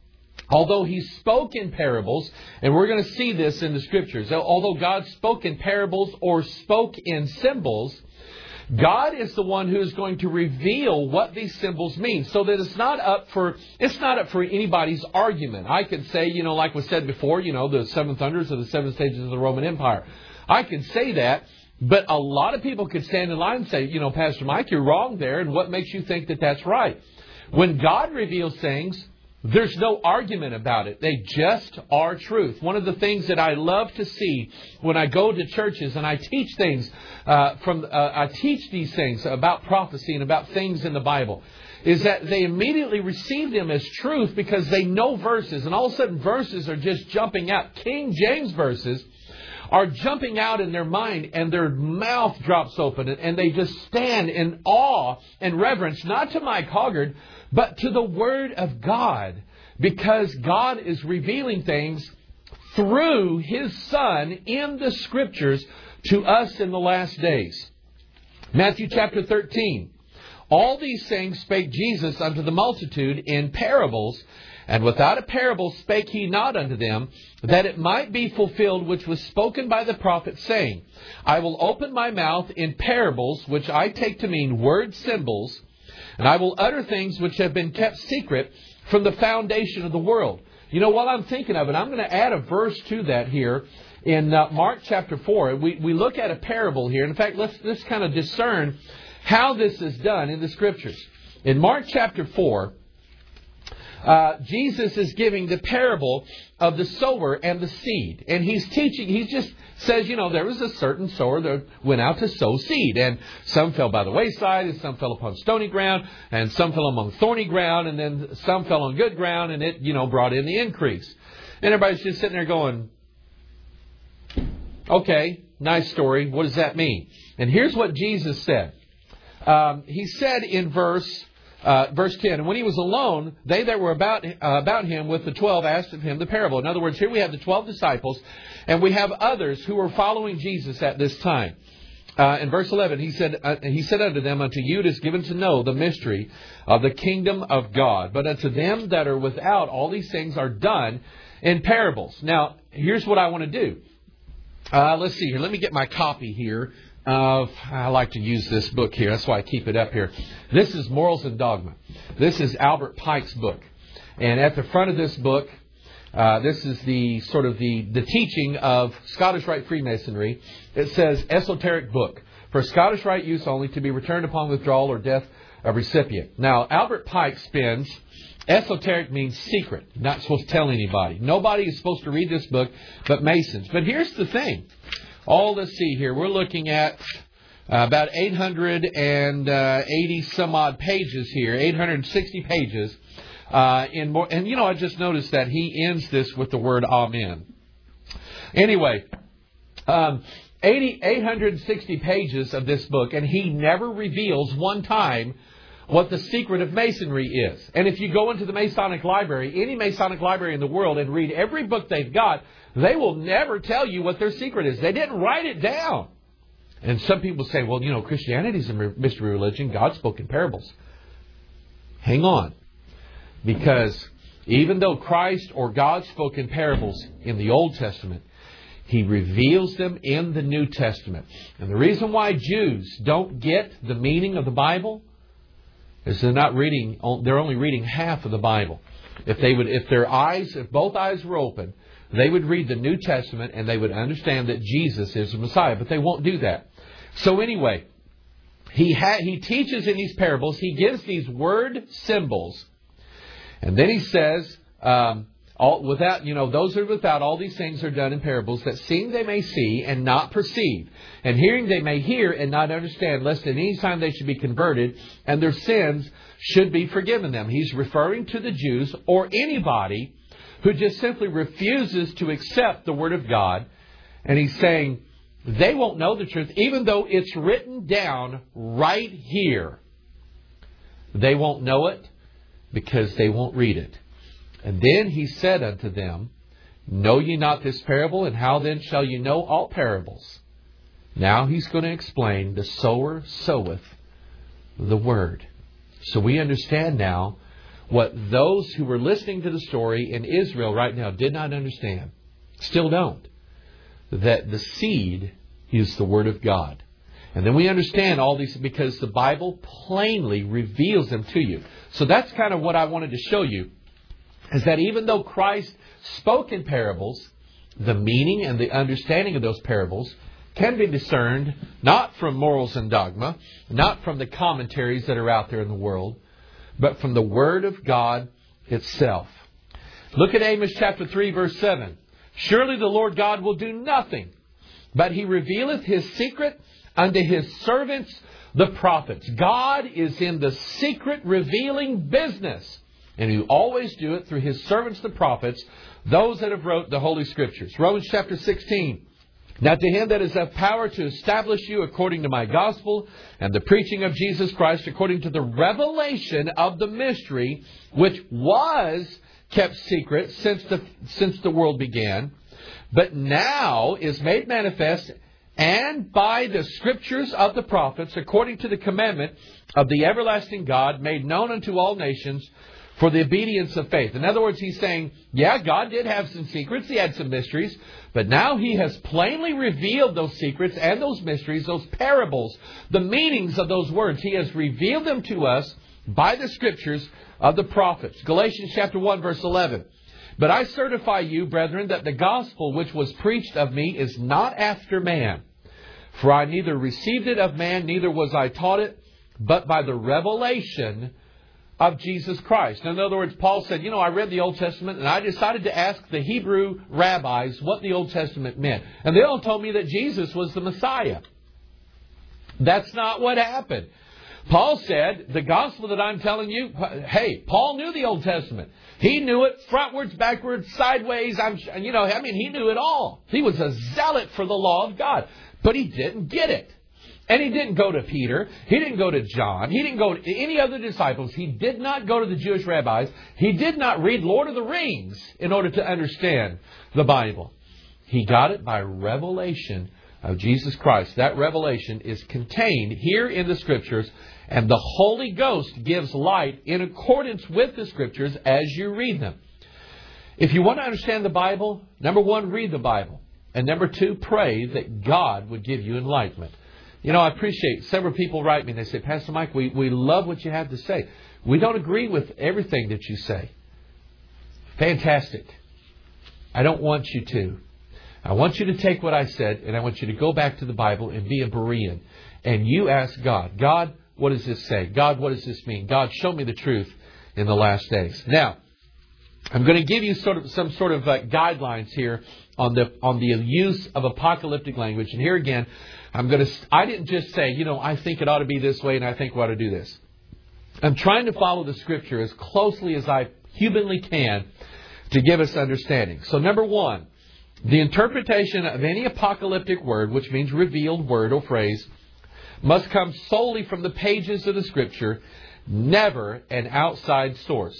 Although He spoke in parables, and we're going to see this in the Scriptures, although God spoke in parables or spoke in symbols, God is the one who is going to reveal what these symbols mean, so that it's not up for it's not up for anybody's argument. I could say, you know, like was said before, you know, the seven thunders or the seven stages of the Roman Empire. I could say that, but a lot of people could stand in line and say, you know, Pastor Mike, you're wrong there, and what makes you think that that's right? When God reveals things, there's no argument about it. They just are truth. One of the things that I love to see when I go to churches and I teach things uh, from, uh, I teach these things about prophecy and about things in the Bible, is that they immediately receive them as truth because they know verses, and all of a sudden verses are just jumping out. King James verses are jumping out in their mind, and their mouth drops open, and they just stand in awe and reverence, not to Mike Hoggard, but to the Word of God, because God is revealing things through His Son in the Scriptures to us in the last days. Matthew chapter thirteen. All these things spake Jesus unto the multitude in parables, and without a parable spake He not unto them, that it might be fulfilled which was spoken by the prophet, saying, I will open my mouth in parables, which I take to mean word symbols, and I will utter things which have been kept secret from the foundation of the world. You know, while I'm thinking of it, I'm going to add a verse to that here in uh, Mark chapter four. We, we look at a parable here. In fact, let's, let's kind of discern how this is done in the Scriptures. In Mark chapter four, uh, Jesus is giving the parable of the sower and the seed. And He's teaching, He just says, you know, there was a certain sower that went out to sow seed. And some fell by the wayside, and some fell upon stony ground, and some fell among thorny ground, and then some fell on good ground, and it, you know, brought in the increase. And everybody's just sitting there going, okay, nice story. What does that mean? And here's what Jesus said. Um, he said in verse uh, verse ten, and when He was alone, they that were about uh, about Him with the twelve asked of Him the parable. In other words, here we have the twelve disciples, and we have others who are following Jesus at this time. Uh, in verse eleven, He said, uh, He said unto them, unto you it is given to know the mystery of the kingdom of God. But unto them that are without, all these things are done in parables. Now, here's what I want to do. Uh, let's see here. Let me get my copy here. Of, I like to use this book here. That's why I keep it up here. This is Morals and Dogma. This is Albert Pike's book. And at the front of this book, uh, this is the sort of the, the teaching of Scottish Rite Freemasonry. It says, esoteric book, for Scottish Rite use only, to be returned upon withdrawal or death of recipient. Now, Albert Pike spins, esoteric means secret, not supposed to tell anybody. Nobody is supposed to read this book but Masons. But here's the thing. All, let's see here, we're looking at uh, about eight hundred eighty some odd pages here, eight hundred sixty pages. Uh, in more, and, you know, I just noticed that he ends this with the word Amen. Anyway, um, eighty, eight hundred sixty pages of this book, and he never reveals one time what the secret of Masonry is. And if you go into the Masonic library, any Masonic library in the world, and read every book they've got, they will never tell you what their secret is. They didn't write it down. And some people say, well, you know, Christianity is a mystery religion. God spoke in parables. Hang on. Because even though Christ or God spoke in parables in the Old Testament, He reveals them in the New Testament. And the reason why Jews don't get the meaning of the Bible is they're not reading, they're only reading half of the Bible. If they would, if their eyes, if both eyes were open, they would read the New Testament and they would understand that Jesus is the Messiah. But they won't do that. So anyway, he ha- he teaches in these parables. He gives these word symbols. And then he says, um, all, without, you know, those who are without, all these things are done in parables, that seeing they may see and not perceive, and hearing they may hear and not understand, lest at any time they should be converted and their sins should be forgiven them. He's referring to the Jews or anybody who just simply refuses to accept the Word of God. And he's saying they won't know the truth, even though it's written down right here. They won't know it because they won't read it. And then He said unto them, know ye not this parable? And how then shall you know all parables? Now He's going to explain the sower soweth the word. So we understand now what those who were listening to the story in Israel right now did not understand, still don't, that the seed is the Word of God. And then we understand all these because the Bible plainly reveals them to you. So that's kind of what I wanted to show you, is that even though Christ spoke in parables, the meaning and the understanding of those parables can be discerned not from morals and dogma, not from the commentaries that are out there in the world, but from the Word of God itself. Look at Amos chapter three, verse seven. Surely the Lord God will do nothing, but He revealeth His secret unto His servants, the prophets. God is in the secret revealing business. And He always do it through His servants, the prophets, those that have wrote the Holy Scriptures. Romans chapter sixteen. Now to Him that is of power to establish you according to my gospel and the preaching of Jesus Christ according to the revelation of the mystery which was kept secret since the, since the world began, but now is made manifest, and by the Scriptures of the prophets according to the commandment of the everlasting God made known unto all nations for the obedience of faith. In other words, He's saying, yeah, God did have some secrets. He had some mysteries. But now He has plainly revealed those secrets and those mysteries, those parables, the meanings of those words. He has revealed them to us by the Scriptures of the prophets. Galatians chapter one, verse eleven. But I certify you, brethren, that the gospel which was preached of me is not after man. For I neither received it of man, neither was I taught it, but by the revelation of Jesus Christ. In other words, Paul said, you know, I read the Old Testament and I decided to ask the Hebrew rabbis what the Old Testament meant. And they all told me that Jesus was the Messiah. That's not what happened. Paul said, the gospel that I'm telling you, hey, Paul knew the Old Testament. He knew it frontwards, backwards, sideways. I'm, you know, I mean, he knew it all. He was a zealot for the law of God, but he didn't get it. And he didn't go to Peter. He didn't go to John. He didn't go to any other disciples. He did not go to the Jewish rabbis. He did not read Lord of the Rings in order to understand the Bible. He got it by revelation of Jesus Christ. That revelation is contained here in the Scriptures, and the Holy Ghost gives light in accordance with the Scriptures as you read them. If you want to understand the Bible, number one, read the Bible. And number two, pray that God would give you enlightenment. You know, I appreciate several people write me and they say, Pastor Mike, we, we love what you have to say. We don't agree with everything that you say. Fantastic. I don't want you to. I want you to take what I said and I want you to go back to the Bible and be a Berean. And you ask God, God, what does this say? God, what does this mean? God, show me the truth in the last days. Now, I'm going to give you sort of some sort of uh, guidelines here on the on the use of apocalyptic language. And here again, I'm going to. I didn't just say, you know, I think it ought to be this way, and I think we ought to do this. I'm trying to follow the Scripture as closely as I humanly can to give us understanding. So, number one, the interpretation of any apocalyptic word, which means revealed word or phrase, must come solely from the pages of the Scripture, never an outside source.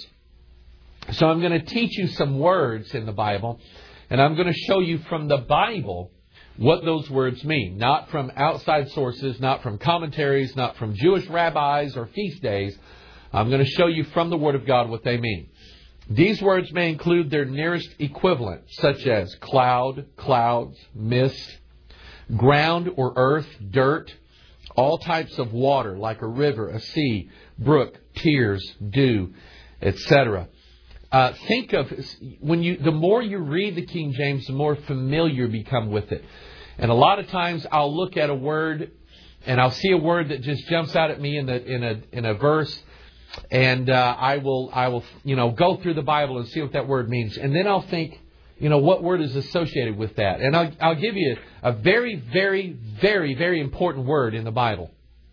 So I'm going to teach you some words in the Bible, and I'm going to show you from the Bible what those words mean. Not from outside sources, not from commentaries, not from Jewish rabbis or feast days. I'm going to show you from the Word of God what they mean. These words may include their nearest equivalent, such as cloud, clouds, mist, ground or earth, dirt, all types of water like a river, a sea, brook, tears, dew, et cetera. Uh, think of when you the more you read the King James, the more familiar you become with it. And a lot of times I'll look at a word and I'll see a word that just jumps out at me in a in a in a verse, and uh, I will I will you know go through the Bible and see what that word means, and then I'll think, you know, what word is associated with that, and I'll I'll give you a very very very very important word in the Bible.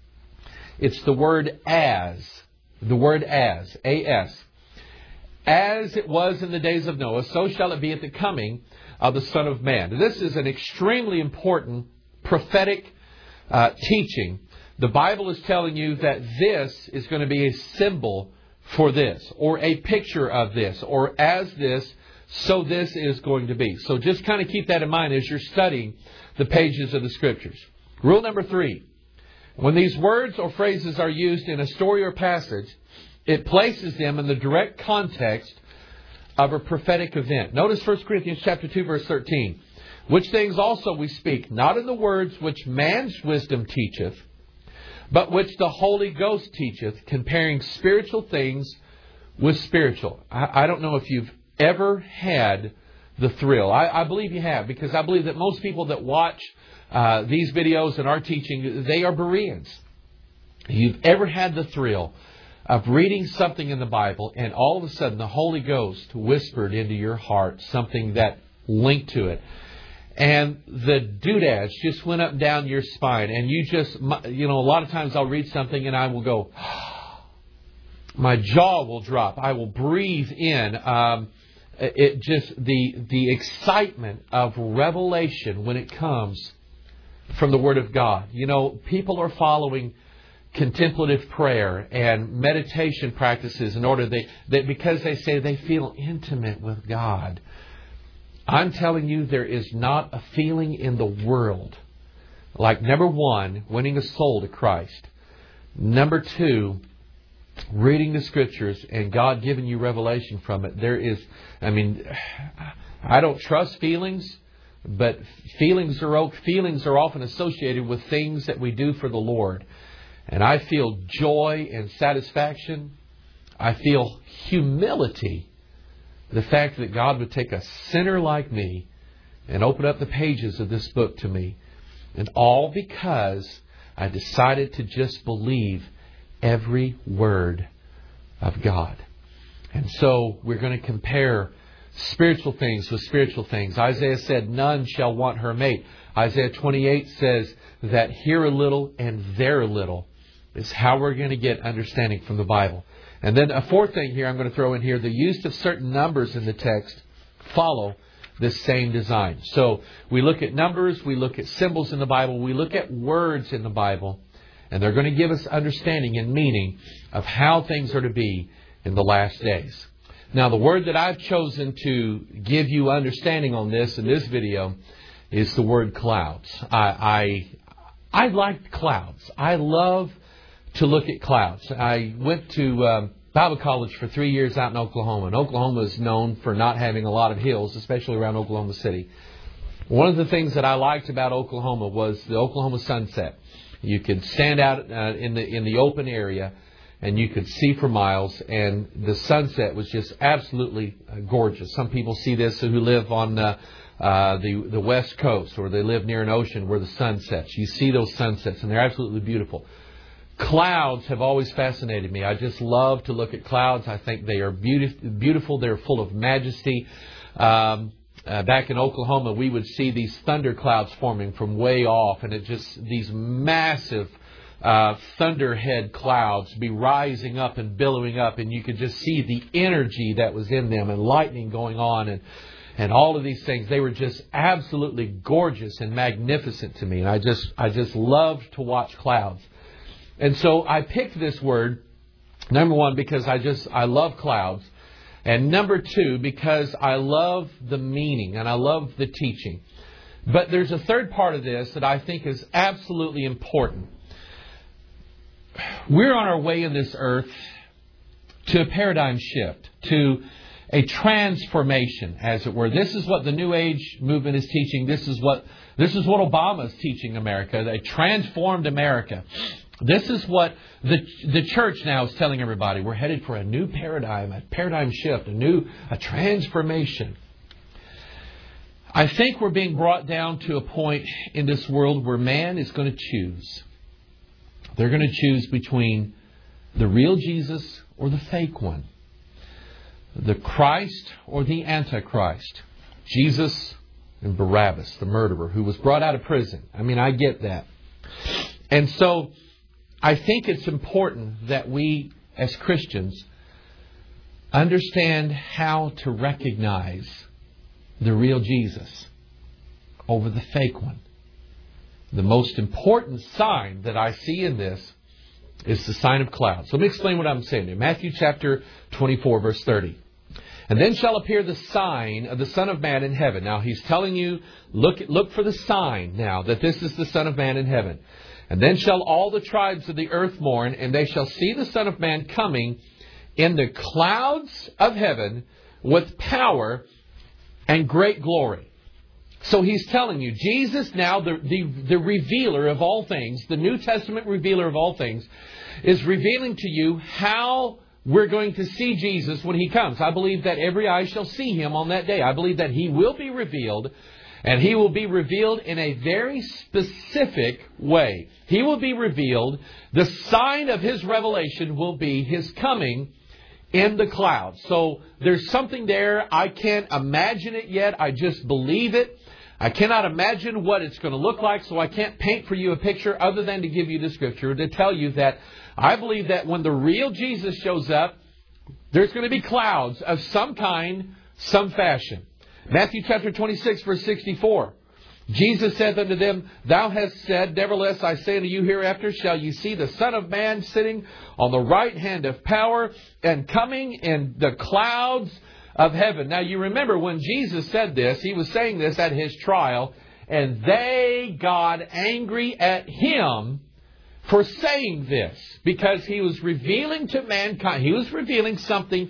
It's the word as, the word as, A S. As it was in the days of Noah, so shall it be at the coming of the Son of Man. This is an extremely important prophetic uh, teaching. The Bible is telling you that this is going to be a symbol for this, or a picture of this, or as this, so this is going to be. So just kind of keep that in mind as you're studying the pages of the Scriptures. Rule number three. When these words or phrases are used in a story or passage, it places them in the direct context of a prophetic event. Notice First Corinthians chapter two, verse thirteen. Which things also we speak, not in the words which man's wisdom teacheth, but which the Holy Ghost teacheth, comparing spiritual things with spiritual. I, I don't know if you've ever had the thrill. I, I believe you have, because I believe that most people that watch uh, these videos and our teaching, they are Bereans. You've ever had the thrill of reading something in the Bible and all of a sudden the Holy Ghost whispered into your heart something that linked to it. And the doodads just went up and down your spine. And you just, you know, a lot of times I'll read something and I will go, my jaw will drop. I will breathe in. Um, it just, the, the excitement of revelation when it comes from the Word of God. You know, people are following contemplative prayer and meditation practices in order they, they because they say they feel intimate with God. I'm telling you, there is not a feeling in the world like, number one, winning a soul to Christ. Number two, reading the Scriptures and God giving you revelation from it. There is, I mean, I don't trust feelings, but feelings are feelings are often associated with things that we do for the Lord. And I feel joy and satisfaction. I feel humility. The fact that God would take a sinner like me and open up the pages of this book to me. And all because I decided to just believe every word of God. And so we're going to compare spiritual things with spiritual things. Isaiah said, none shall want her mate. Isaiah twenty-eight says that here a little and there a little is how we're going to get understanding from the Bible. And then a fourth thing here I'm going to throw in here, the use of certain numbers in the text follow this same design. So we look at numbers, we look at symbols in the Bible, we look at words in the Bible, and they're going to give us understanding and meaning of how things are to be in the last days. Now, the word that I've chosen to give you understanding on this in this video is the word clouds. I I, I like clouds. I love to look at clouds. I went to um, Bible college for three years out in Oklahoma. And Oklahoma is known for not having a lot of hills, especially around Oklahoma City. One of the things that I liked about Oklahoma was the Oklahoma sunset. You could stand out uh, in the in the open area and you could see for miles, and the sunset was just absolutely uh, gorgeous. Some people see this who live on uh, uh, the the West Coast, or they live near an ocean where the sun sets. You see those sunsets, and they're absolutely beautiful. Clouds have always fascinated me. I just love to look at clouds. I think they are beautif- beautiful. They're full of majesty. Um, uh, back in Oklahoma, we would see these thunder clouds forming from way off, and it just these massive uh, thunderhead clouds be rising up and billowing up, and you could just see the energy that was in them, and lightning going on, and and all of these things. They were just absolutely gorgeous and magnificent to me, and I just I just loved to watch clouds. And so I picked this word, number one, because I just, I love clouds. And number two, because I love the meaning and I love the teaching. But there's a third part of this that I think is absolutely important. We're on our way in this earth to a paradigm shift, to a transformation, as it were. This is what the New Age movement is teaching. This is what, this is what Obama is teaching America, a transformed America. This is what the the church now is telling everybody. We're headed for a new paradigm, a paradigm shift, a new a transformation. I think we're being brought down to a point in this world where man is going to choose. They're going to choose between the real Jesus or the fake one. The Christ or the Antichrist. Jesus and Barabbas, the murderer, who was brought out of prison. I mean, I get that. And so I think it's important that we, as Christians, understand how to recognize the real Jesus over the fake one. The most important sign that I see in this is the sign of clouds. So let me explain what I'm saying here. Matthew chapter twenty-four, verse thirty. And then shall appear the sign of the Son of Man in heaven. Now he's telling you, look, look for the sign now that this is the Son of Man in heaven. And then shall all the tribes of the earth mourn, and they shall see the Son of Man coming in the clouds of heaven with power and great glory. So He's telling you, Jesus now, the, the, the revealer of all things, the New Testament revealer of all things, is revealing to you how we're going to see Jesus when He comes. I believe that every eye shall see Him on that day. I believe that He will be revealed, and He will be revealed in a very specific way. He will be revealed. The sign of His revelation will be His coming in the clouds. So there's something there. I can't imagine it yet. I just believe it. I cannot imagine what it's going to look like, so I can't paint for you a picture other than to give you the Scripture to tell you that I believe that when the real Jesus shows up, there's going to be clouds of some kind, some fashion. Matthew chapter twenty-six, verse sixty-four. Jesus saith unto them, Thou hast said, Nevertheless I say unto you, hereafter shall you see the Son of Man sitting on the right hand of power and coming in the clouds of heaven. Now you remember when Jesus said this, He was saying this at His trial, and they got angry at Him for saying this, because He was revealing to mankind, He was revealing something.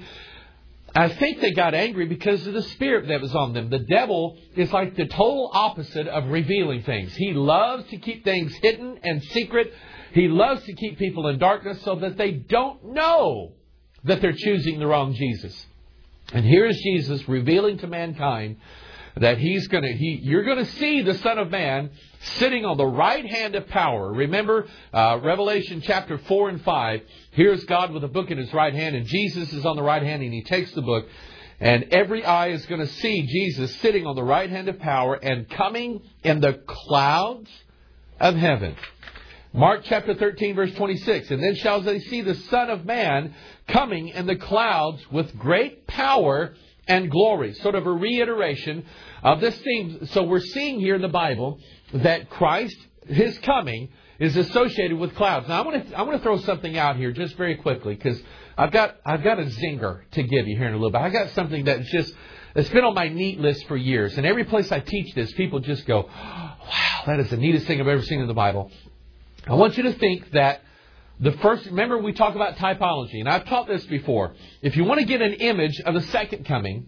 I think they got angry because of the spirit that was on them. The devil is like the total opposite of revealing things. He loves to keep things hidden and secret. He loves to keep people in darkness so that they don't know that they're choosing the wrong Jesus. And here's Jesus revealing to mankind that He's going to, he, you're going to see the Son of Man sitting on the right hand of power. Remember, uh, Revelation chapter four and five. Here's God with a book in His right hand, and Jesus is on the right hand, and He takes the book. And every eye is going to see Jesus sitting on the right hand of power and coming in the clouds of heaven. Mark chapter thirteen, verse twenty-six. And then shall they see the Son of Man coming in the clouds with great power and glory. Sort of a reiteration of this theme. So we're seeing here in the Bible that Christ, His coming, is associated with clouds. Now I want to I want to throw something out here just very quickly, because I've got I've got a zinger to give you here in a little bit. I got something that's just it's been on my neat list for years, and every place I teach this, people just go, "Wow, that is the neatest thing I've ever seen in the Bible." I want you to think that the first, remember we talk about typology, and I've taught this before. If you want to get an image of the second coming,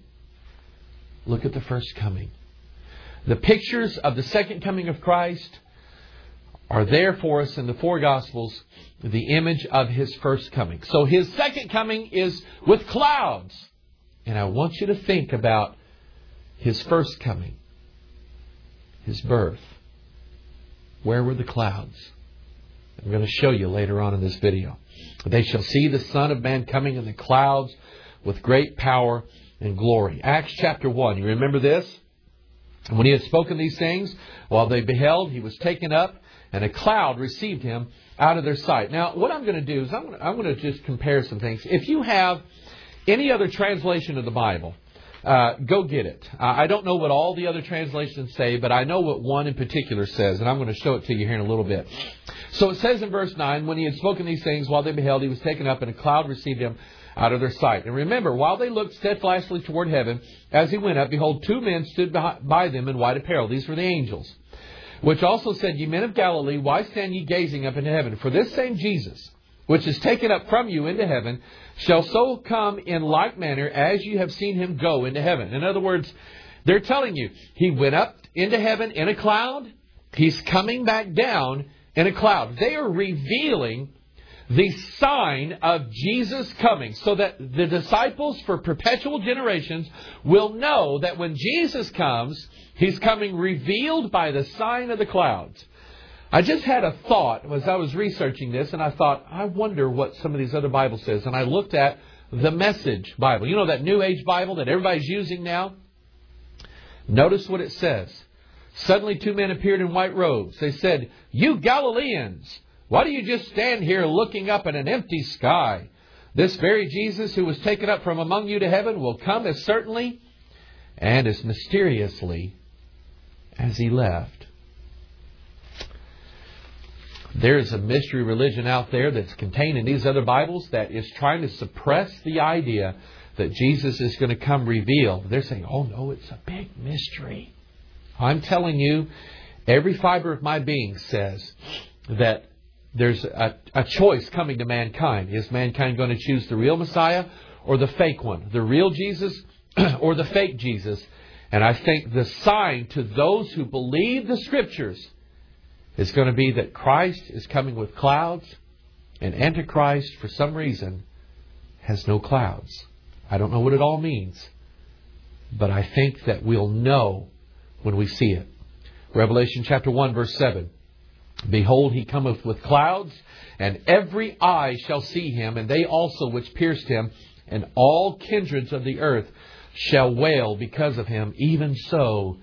look at the first coming. The pictures of the second coming of Christ are there for us in the four Gospels, the image of His first coming. So His second coming is with clouds. And I want you to think about His first coming, His birth. Where were the clouds? I'm going to show you later on in this video. They shall see the Son of Man coming in the clouds with great power and glory. Acts chapter one. You remember this? And when He had spoken these things, while they beheld, He was taken up, and a cloud received Him out of their sight. Now, what I'm going to do is I'm going to, I'm going to just compare some things. If you have any other translation of the Bible, uh, go get it. Uh, I don't know what all the other translations say, but I know what one in particular says, and I'm going to show it to you here in a little bit. So it says in verse nine, when He had spoken these things, while they beheld, He was taken up, and a cloud received Him out of their sight. And remember, while they looked steadfastly toward heaven, as He went up, behold, two men stood by them in white apparel. These were the angels, which also said, Ye men of Galilee, why stand ye gazing up into heaven? For this same Jesus, which is taken up from you into heaven, shall so come in like manner as you have seen Him go into heaven. In other words, they're telling you, He went up into heaven in a cloud. He's coming back down in a cloud. They are revealing the sign of Jesus coming, so that the disciples for perpetual generations will know that when Jesus comes, He's coming revealed by the sign of the clouds. I just had a thought as I was researching this, and I thought, I wonder what some of these other Bibles says. And I looked at the Message Bible. You know, that New Age Bible that everybody's using now? Notice what it says. Suddenly two men appeared in white robes. They said, You Galileans, why do you just stand here looking up at an empty sky? This very Jesus who was taken up from among you to heaven will come as certainly and as mysteriously as He left. There is a mystery religion out there that's contained in these other Bibles that is trying to suppress the idea that Jesus is going to come reveal. They're saying, oh no, it's a big mystery. I'm telling you, every fiber of my being says that there's a, a choice coming to mankind. Is mankind going to choose the real Messiah or the fake one? The real Jesus or the fake Jesus? And I think the sign to those who believe the Scriptures is going to be that Christ is coming with clouds, and Antichrist, for some reason, has no clouds. I don't know what it all means, but I think that we'll know when we see it. Revelation chapter one, verse seven. Behold, he cometh with clouds, and every eye shall see him, and they also which pierced him, and all kindreds of the earth shall wail because of him. Even so,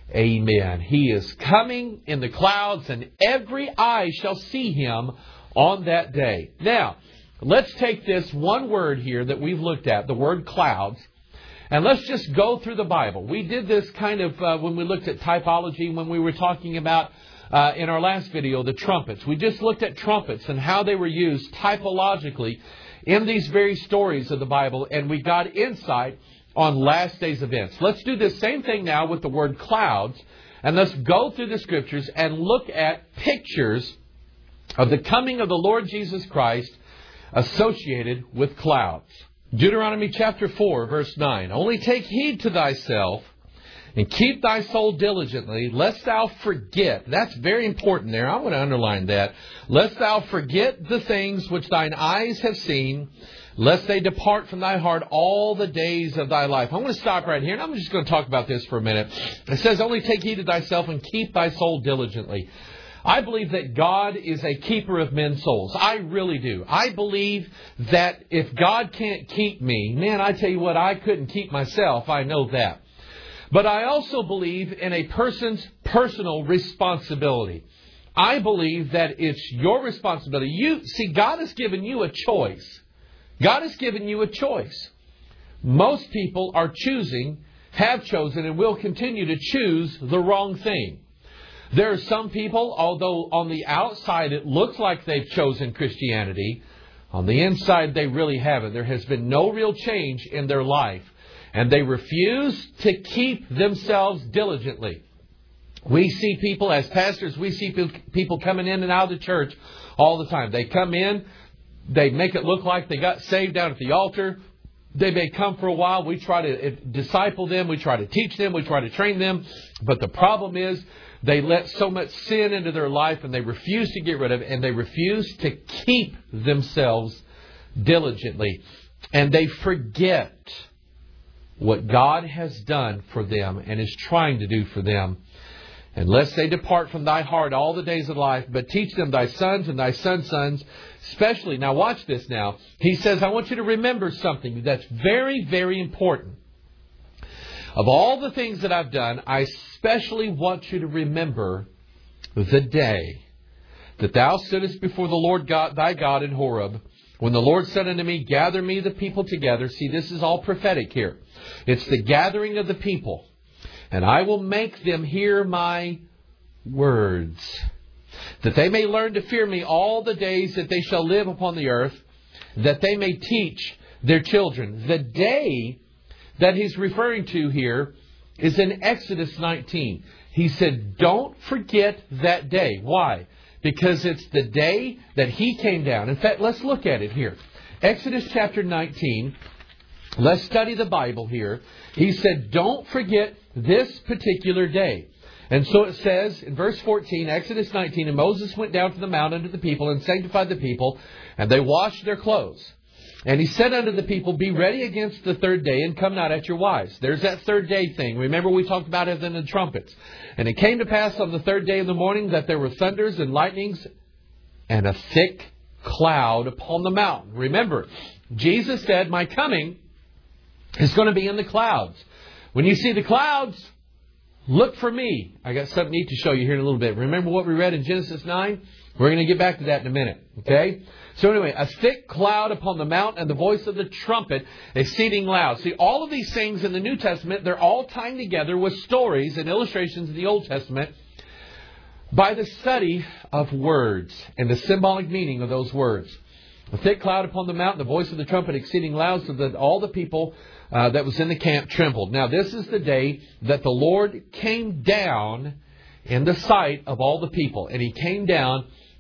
amen. He is coming in the clouds, and every eye shall see him on that day. Now, let's take this one word here that we've looked at, the word clouds, and let's just go through the Bible. We did this kind of uh, when we looked at typology, when we were talking about uh, in our last video, the trumpets. We just looked at trumpets and how they were used typologically in these very stories of the Bible, and we got insight on last days events. Let's do the same thing now with the word clouds, and let's go through the Scriptures and look at pictures of the coming of the Lord Jesus Christ associated with clouds. Deuteronomy chapter four, verse nine. Only take heed to thyself and keep thy soul diligently, lest thou forget. That's very important there. I'm going to underline that. Lest thou forget the things which thine eyes have seen, lest they depart from thy heart all the days of thy life. I'm going to stop right here, and I'm just going to talk about this for a minute. It says, only take heed to thyself and keep thy soul diligently. I believe that God is a keeper of men's souls. I really do. I believe that if God can't keep me, man, I tell you what, I couldn't keep myself. I know that. But I also believe in a person's personal responsibility. I believe that it's your responsibility. You see, God has given you a choice. God has given you a choice. Most people are choosing, have chosen, and will continue to choose the wrong thing. There are some people, although on the outside it looks like they've chosen Christianity, on the inside they really haven't. There has been no real change in their life. And they refuse to keep themselves diligently. We see people, as pastors, we see people coming in and out of the church all the time. They come in, they make it look like they got saved down at the altar. They may come for a while. We try to disciple them. We try to teach them. We try to train them. But the problem is they let so much sin into their life, and they refuse to get rid of it, and they refuse to keep themselves diligently. And they forget what God has done for them and is trying to do for them. Unless they depart from thy heart all the days of life, but teach them thy sons and thy sons' sons, especially. Now watch this now. He says, I want you to remember something that's very, very important. Of all the things that I've done, I especially want you to remember the day that thou stoodest before the Lord God, thy God in Horeb, when the Lord said unto me, gather me the people together. See, this is all prophetic here. It's the gathering of the people. And I will make them hear my words, that they may learn to fear me all the days that they shall live upon the earth, that they may teach their children. The day that he's referring to here is in Exodus nineteen. He said, don't forget that day. Why? Because it's the day that he came down. In fact, let's look at it here. Exodus chapter nineteen. Let's study the Bible here. He said, don't forget this particular day. And so it says in verse fourteen, Exodus nineteen, and Moses went down to the mount unto the people and sanctified the people, and they washed their clothes. And he said unto the people, be ready against the third day, and come not at your wives. There's that third day thing. Remember we talked about it in the trumpets. And it came to pass on the third day in the morning that there were thunders and lightnings and a thick cloud upon the mountain. Remember, Jesus said, my coming is going to be in the clouds. When you see the clouds, look for me. I got something neat to show you here in a little bit. Remember what we read in Genesis nine? We're going to get back to that in a minute. Okay? So anyway, a thick cloud upon the mount and the voice of the trumpet exceeding loud. See, all of these things in the New Testament, they're all tying together with stories and illustrations of the Old Testament by the study of words and the symbolic meaning of those words. A thick cloud upon the mountain, the voice of the trumpet exceeding loud, so that all the people uh, that was in the camp trembled. Now, this is the day that the Lord came down in the sight of all the people. And he came down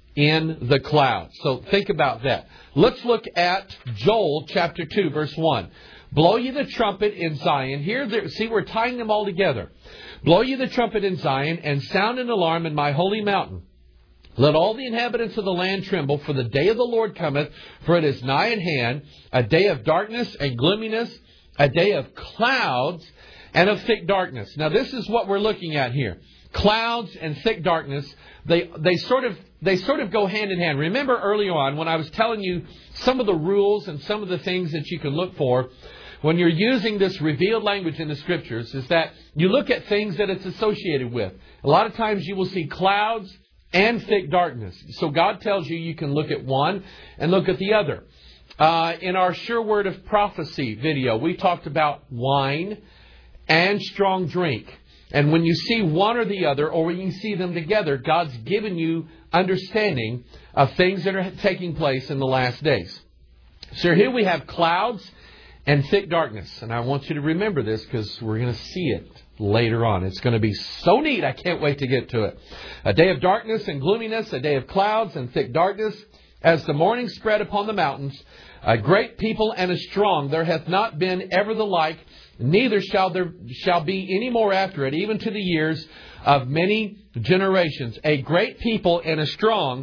in the cloud. So think about that. Let's look at Joel chapter two, verse one. Blow ye the trumpet in Zion. Here, there, see, we're tying them all together. Blow ye the trumpet in Zion, and sound an alarm in my holy mountain. Let all the inhabitants of the land tremble, for the day of the Lord cometh, for it is nigh at hand, a day of darkness and gloominess, a day of clouds and of thick darkness. Now, this is what we're looking at here. Clouds and thick darkness, they they sort of they sort of go hand in hand. Remember earlier on when I was telling you some of the rules and some of the things that you can look for when you're using this revealed language in the Scriptures, is that you look at things that it's associated with. A lot of times you will see clouds and thick darkness. So God tells you you can look at one and look at the other. Uh, in our Sure Word of Prophecy video, we talked about wine and strong drink. And when you see one or the other, or when you see them together, God's given you understanding of things that are taking place in the last days. So here we have clouds and thick darkness. And I want you to remember this because we're going to see it later on. It's going to be so neat. I can't wait to get to it. A day of darkness and gloominess, a day of clouds and thick darkness, as the morning spread upon the mountains, a great people and a strong. There hath not been ever the like, neither shall there shall be any more after it, even to the years of many generations. A great people and a strong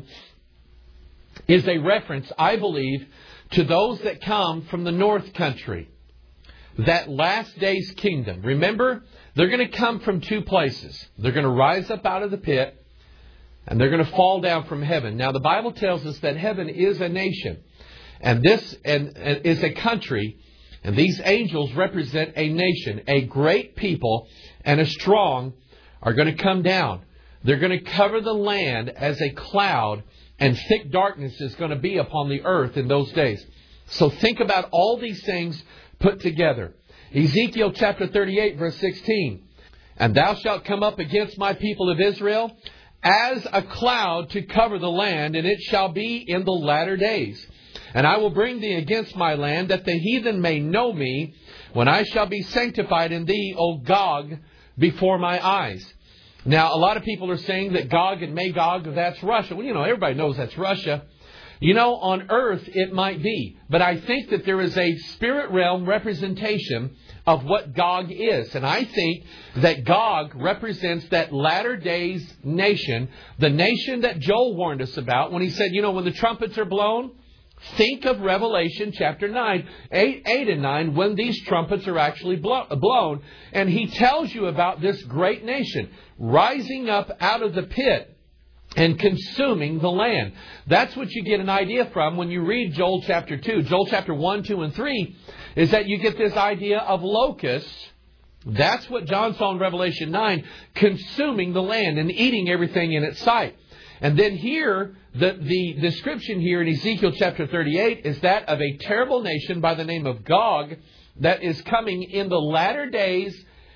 is a reference, I believe, to those that come from the north country. That last day's kingdom. Remember, they're going to come from two places. They're going to rise up out of the pit, and they're going to fall down from heaven. Now, the Bible tells us that heaven is a nation, and this and, and is a country, and these angels represent a nation. A great people and a strong are going to come down. They're going to cover the land as a cloud, and thick darkness is going to be upon the earth in those days. So think about all these things put together. Ezekiel chapter thirty-eight, verse sixteen. And thou shalt come up against my people of Israel as a cloud to cover the land, and it shall be in the latter days. And I will bring thee against my land, that the heathen may know me, when I shall be sanctified in thee, O Gog, before my eyes. Now, a lot of people are saying that Gog and Magog, that's Russia. Well, you know, everybody knows that's Russia. You know, on earth it might be. But I think that there is a spirit realm representation of what Gog is. And I think that Gog represents that latter days nation, the nation that Joel warned us about when he said, you know, when the trumpets are blown, think of Revelation chapter nine, eight, eight and nine, when these trumpets are actually blow, blown. And he tells you about this great nation rising up out of the pit and consuming the land. That's what you get an idea from when you read Joel chapter two. Joel chapter one, two, and three is that you get this idea of locusts. That's what John saw in Revelation nine, consuming the land and eating everything in its sight. And then here, the, the description here in Ezekiel chapter thirty-eight is that of a terrible nation by the name of Gog that is coming in the latter days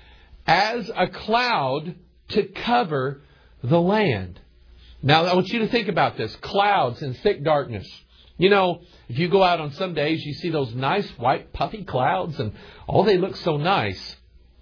as a cloud to cover the land. Now, I want you to think about this. Clouds and thick darkness. You know, if you go out on some days, you see those nice white puffy clouds and oh, they look so nice.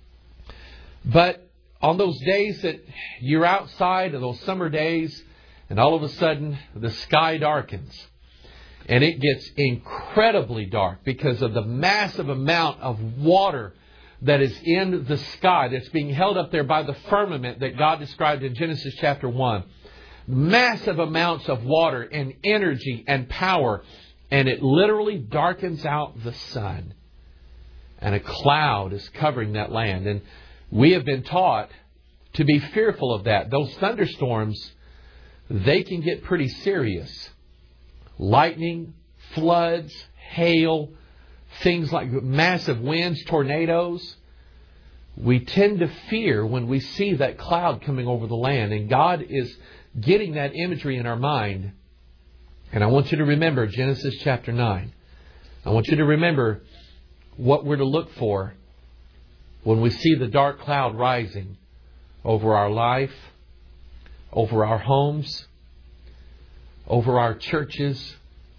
But on those days that you're outside, of those summer days, and all of a sudden the sky darkens and it gets incredibly dark because of the massive amount of water that is in the sky that's being held up there by the firmament that God described in Genesis chapter one. Massive amounts of water and energy and power, and it literally darkens out the sun. And a cloud is covering that land. And we have been taught to be fearful of that. Those thunderstorms, they can get pretty serious. Lightning, floods, hail, things like massive winds, tornadoes. We tend to fear when we see that cloud coming over the land. And God is getting that imagery in our mind. And I want you to remember Genesis chapter nine. I want you to remember what we're to look for when we see the dark cloud rising over our life, over our homes, over our churches,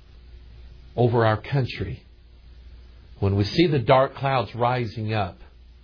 over our country. When we see the dark clouds rising up,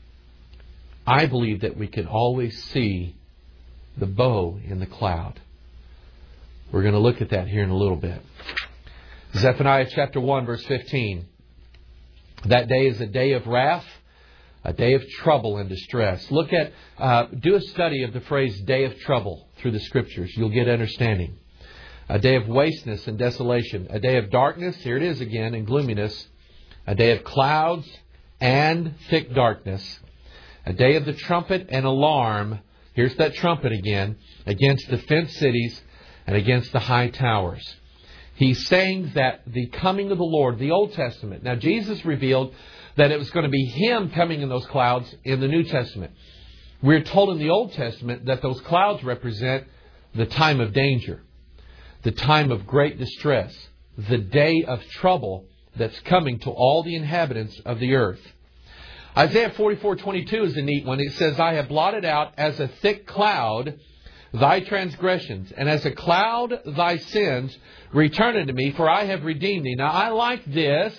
I believe that we can always see the bow in the cloud. We're going to look at that here in a little bit. Zephaniah chapter one, verse fifteen. That day is a day of wrath, a day of trouble and distress. Look at, uh, do a study of the phrase day of trouble through the Scriptures. You'll get understanding. A day of wasteness and desolation. A day of darkness, here it is again, and gloominess. A day of clouds and thick darkness. A day of the trumpet and alarm. Here's that trumpet again. Against the fenced cities and against the high towers. He's saying that the coming of the Lord, the Old Testament. Now Jesus revealed that it was going to be Him coming in those clouds in the New Testament. We're told in the Old Testament that those clouds represent the time of danger. The time of great distress, the day of trouble that's coming to all the inhabitants of the earth. Isaiah forty-four twenty-two is a neat one. It says, I have blotted out as a thick cloud thy transgressions, and as a cloud thy sins. Return unto me, for I have redeemed thee. Now I like this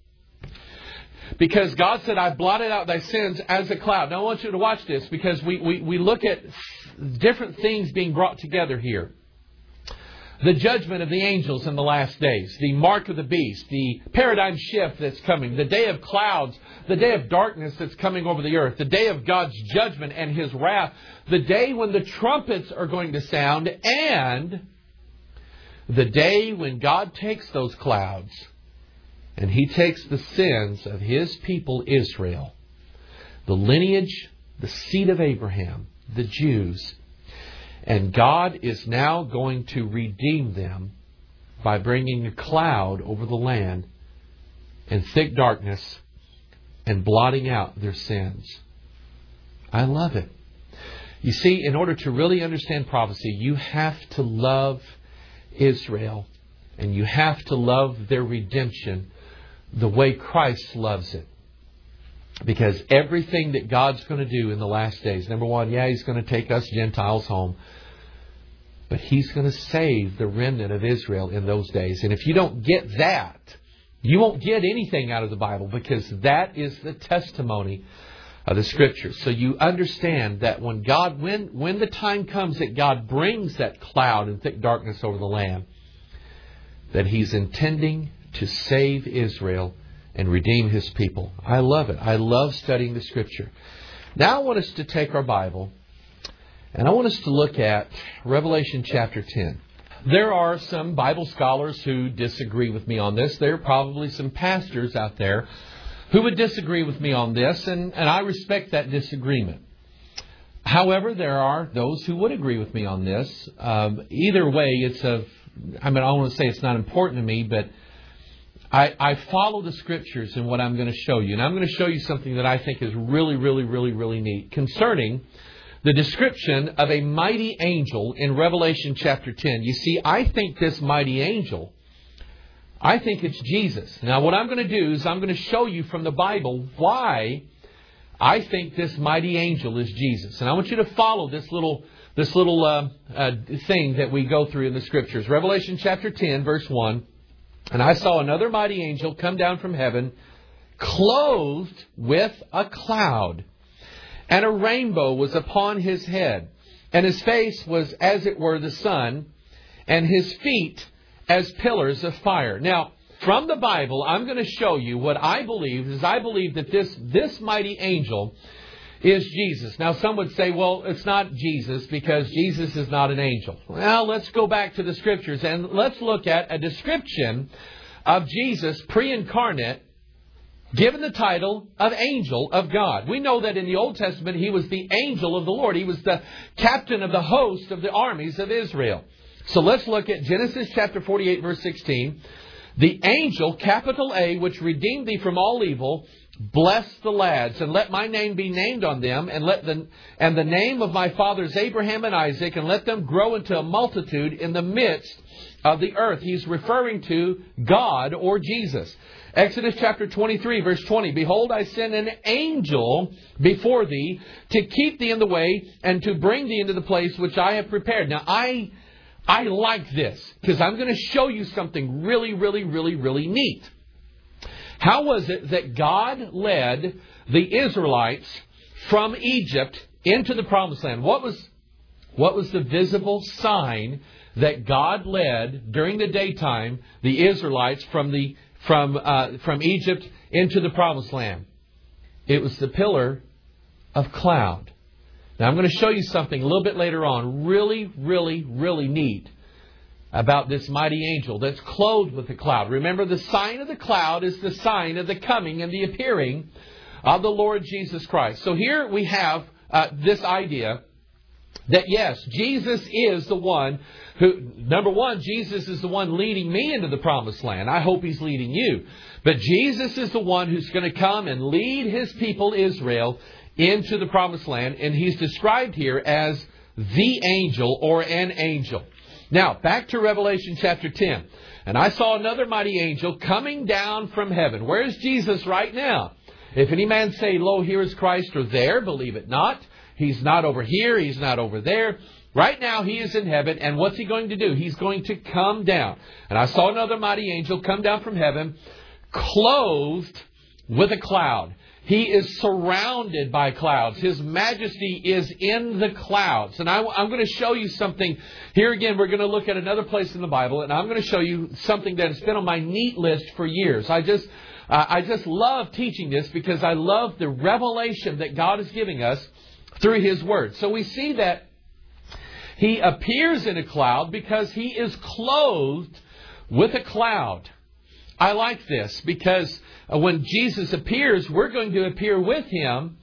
because God said, I blotted out thy sins as a cloud. Now I want you to watch this because we, we, we look at different things being brought together here. The judgment of the angels in the last days. The mark of the beast. The paradigm shift that's coming. The day of clouds. The day of darkness that's coming over the earth. The day of God's judgment and His wrath. The day when the trumpets are going to sound. And the day when God takes those clouds and He takes the sins of His people Israel. The lineage, the seed of Abraham, the Jews. And God is now going to redeem them by bringing a cloud over the land and thick darkness and blotting out their sins. I love it. You see, in order to really understand prophecy, you have to love Israel and you have to love their redemption the way Christ loves it. Because everything that God's going to do in the last days, number one, yeah, He's going to take us Gentiles home. But He's going to save the remnant of Israel in those days. And if you don't get that, you won't get anything out of the Bible, because that is the testimony of the Scriptures. So you understand that when God, when, when the time comes that God brings that cloud and thick darkness over the land, that He's intending to save Israel and redeem His people. I love it. I love studying the Scripture. Now I want us to take our Bible and I want us to look at Revelation chapter ten. There are some Bible scholars who disagree with me on this. There are probably some pastors out there who would disagree with me on this, and, and I respect that disagreement. However, there are those who would agree with me on this. Um, either way, it's a, I mean, I don't want to say it's not important to me, but I, I follow the Scriptures in what I'm going to show you. And I'm going to show you something that I think is really, really, really, really neat concerning the description of a mighty angel in Revelation chapter ten. You see, I think this mighty angel, I think it's Jesus. Now, what I'm going to do is I'm going to show you from the Bible why I think this mighty angel is Jesus. And I want you to follow this little this little uh, uh, thing that we go through in the Scriptures. Revelation chapter ten, verse one. And I saw another mighty angel come down from heaven, clothed with a cloud, and a rainbow was upon his head, and his face was as it were the sun, and his feet as pillars of fire. Now, from the Bible, I'm going to show you what I believe is I believe that this, this mighty angel is Jesus. Now, some would say, well, it's not Jesus because Jesus is not an angel. Well, let's go back to the Scriptures and let's look at a description of Jesus pre-incarnate, given the title of Angel of God. We know that in the Old Testament, He was the angel of the Lord. He was the captain of the host of the armies of Israel. So let's look at Genesis chapter forty-eight, verse sixteen. The angel, capital A, which redeemed thee from all evil, bless the lads, and let my name be named on them, and let the and the name of my fathers Abraham and Isaac, and let them grow into a multitude in the midst of the earth. He's referring to God or Jesus. Exodus chapter twenty-three, verse twenty. Behold, I send an angel before thee to keep thee in the way and to bring thee into the place which I have prepared. Now, I I like this because I'm going to show you something really, really, really, really neat. How was it that God led the Israelites from Egypt into the Promised Land? What was What was the visible sign that God led during the daytime the Israelites from the from uh, from Egypt into the Promised Land? It was the pillar of cloud. Now I'm going to show you something a little bit later on, really, really, really neat about this mighty angel that's clothed with the cloud. Remember, the sign of the cloud is the sign of the coming and the appearing of the Lord Jesus Christ. So here we have uh, this idea that yes, Jesus is the one who, number one, Jesus is the one leading me into the Promised Land. I hope He's leading you. But Jesus is the one who's going to come and lead His people Israel into the Promised Land. And He's described here as the angel or an angel. Now, back to Revelation chapter ten. And I saw another mighty angel coming down from heaven. Where is Jesus right now? If any man say, lo, here is Christ, or there, believe it not. He's not over here. He's not over there. Right now, He is in heaven. And what's He going to do? He's going to come down. And I saw another mighty angel come down from heaven, clothed with a cloud. He is surrounded by clouds. His majesty is in the clouds. And I, I'm going to show you something. Here again, we're going to look at another place in the Bible. And I'm going to show you something that has been on my neat list for years. I just, uh, I just love teaching this because I love the revelation that God is giving us through His Word. So we see that He appears in a cloud because He is clothed with a cloud. I like this because when Jesus appears, we're going to appear with Him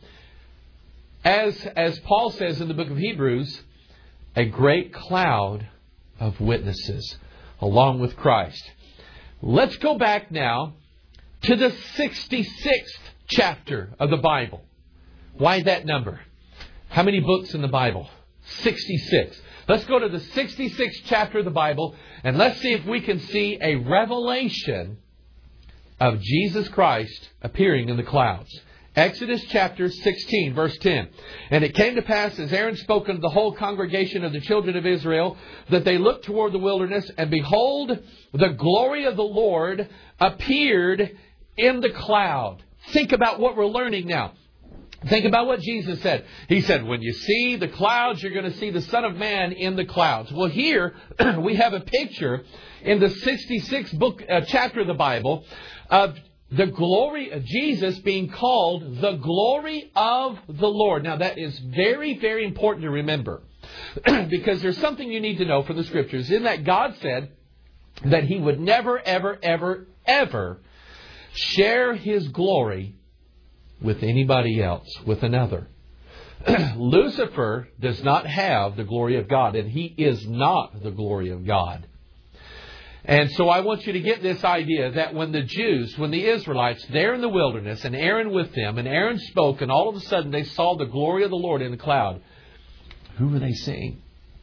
as, as Paul says in the book of Hebrews, a great cloud of witnesses along with Christ. Let's go back now to the sixty-sixth chapter of the Bible. Why that number? How many books in the Bible? sixty-six. Let's go to the sixty-sixth chapter of the Bible and let's see if we can see a revelation of Jesus Christ appearing in the clouds. Exodus chapter sixteen, verse ten. And it came to pass, as Aaron spoke unto the whole congregation of the children of Israel, that they looked toward the wilderness, and behold, the glory of the Lord appeared in the cloud. Think about what we're learning now. Think about what Jesus said. He said, when you see the clouds, you're going to see the Son of Man in the clouds. Well, here we have a picture in the sixty-sixth book, uh, chapter of the Bible of the glory of Jesus being called the glory of the Lord. Now, that is very, very important to remember because there's something you need to know from the Scriptures. In that God said that He would never, ever, ever, ever share His glory with anybody else, with another. Lucifer does not have the glory of God, and he is not the glory of God. And so I want you to get this idea that when the Jews, when the Israelites, they're in the wilderness, and Aaron with them, and Aaron spoke, and all of a sudden they saw the glory of the Lord in the cloud. Who were they seeing?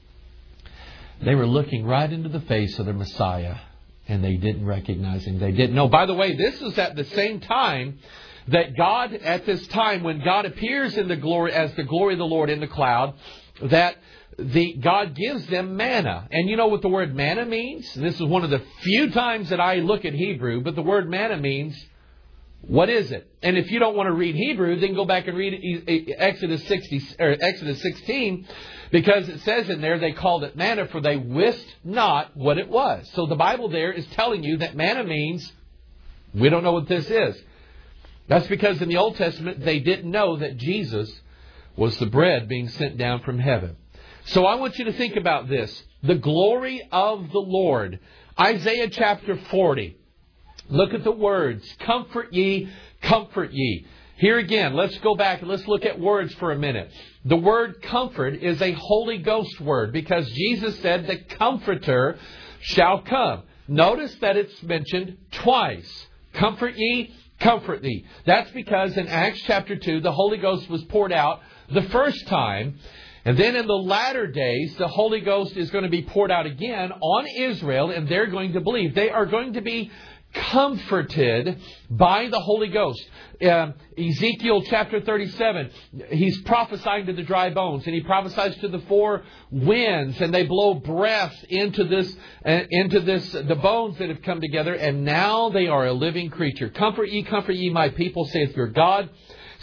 They were looking right into the face of their Messiah, and they didn't recognize Him. They didn't know. By the way, this is at the same time that God, at this time, when God appears in the glory as the glory of the Lord in the cloud, that the God gives them manna. And you know what the word manna means? This is one of the few times that I look at Hebrew, but the word manna means, what is it? And if you don't want to read Hebrew, then go back and read Exodus sixty or Exodus sixteen, because it says in there they called it manna, for they wist not what it was. So the Bible there is telling you that manna means we don't know what this is. That's because in the Old Testament, they didn't know that Jesus was the bread being sent down from heaven. So I want you to think about this. The glory of the Lord. Isaiah chapter forty. Look at the words. Comfort ye, comfort ye. Here again, let's go back and let's look at words for a minute. The word comfort is a Holy Ghost word because Jesus said the Comforter shall come. Notice that it's mentioned twice. Comfort ye, comfort thee. That's because in Acts chapter two, the Holy Ghost was poured out the first time. And then in the latter days, the Holy Ghost is going to be poured out again on Israel, and they're going to believe. They are going to be comforted by the Holy Ghost. Uh, Ezekiel chapter thirty-seven, he's prophesying to the dry bones, and he prophesies to the four winds, and they blow breath into this, uh, into this, the bones that have come together, and now they are a living creature. Comfort ye, comfort ye, my people, saith your God.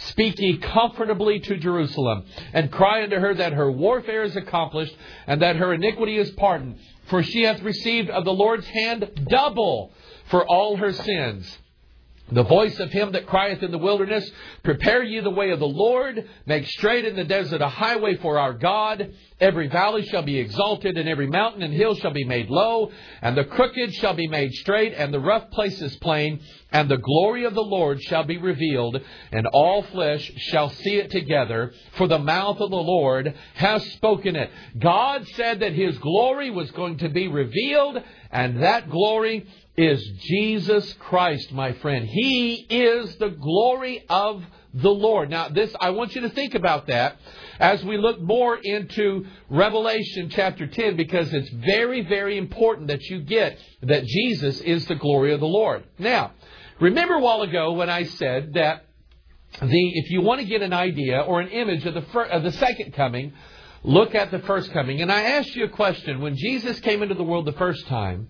Speak ye comfortably to Jerusalem, and cry unto her that her warfare is accomplished, and that her iniquity is pardoned. For she hath received of the Lord's hand double for all her sins. The voice of him that crieth in the wilderness, prepare ye the way of the Lord, make straight in the desert a highway for our God. Every valley shall be exalted, and every mountain and hill shall be made low, and the crooked shall be made straight, and the rough places plain, and the glory of the Lord shall be revealed, and all flesh shall see it together, for the mouth of the Lord has spoken it. God said that His glory was going to be revealed, and that glory is Jesus Christ, my friend. He is the glory of the Lord. Now, this, I want you to think about that as we look more into Revelation chapter ten, because it's very, very important that you get that Jesus is the glory of the Lord. Now, remember a while ago when I said that the if you want to get an idea or an image of the fir- of the second coming, look at the first coming. And I asked you a question. When Jesus came into the world the first time,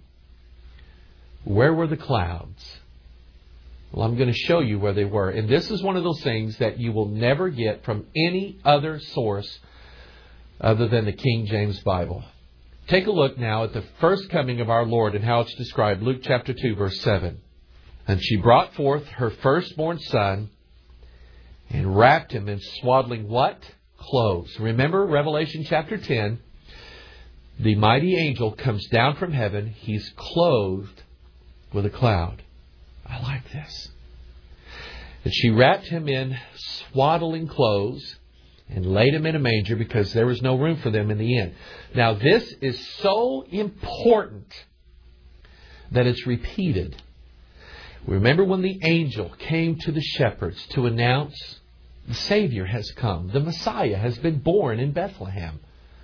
where were the clouds? Well, I'm going to show you where they were. And this is one of those things that you will never get from any other source other than the King James Bible. Take a look now at the first coming of our Lord and how it's described. Luke chapter two, verse seven. And she brought forth her firstborn son and wrapped him in swaddling what? Clothes. Remember Revelation chapter ten. The mighty angel comes down from heaven. He's clothed with a cloud. I like this. And she wrapped him in swaddling clothes and laid him in a manger because there was no room for them in the inn. Now this is so important that it's repeated. Remember when the angel came to the shepherds to announce the Savior has come. The Messiah has been born in Bethlehem.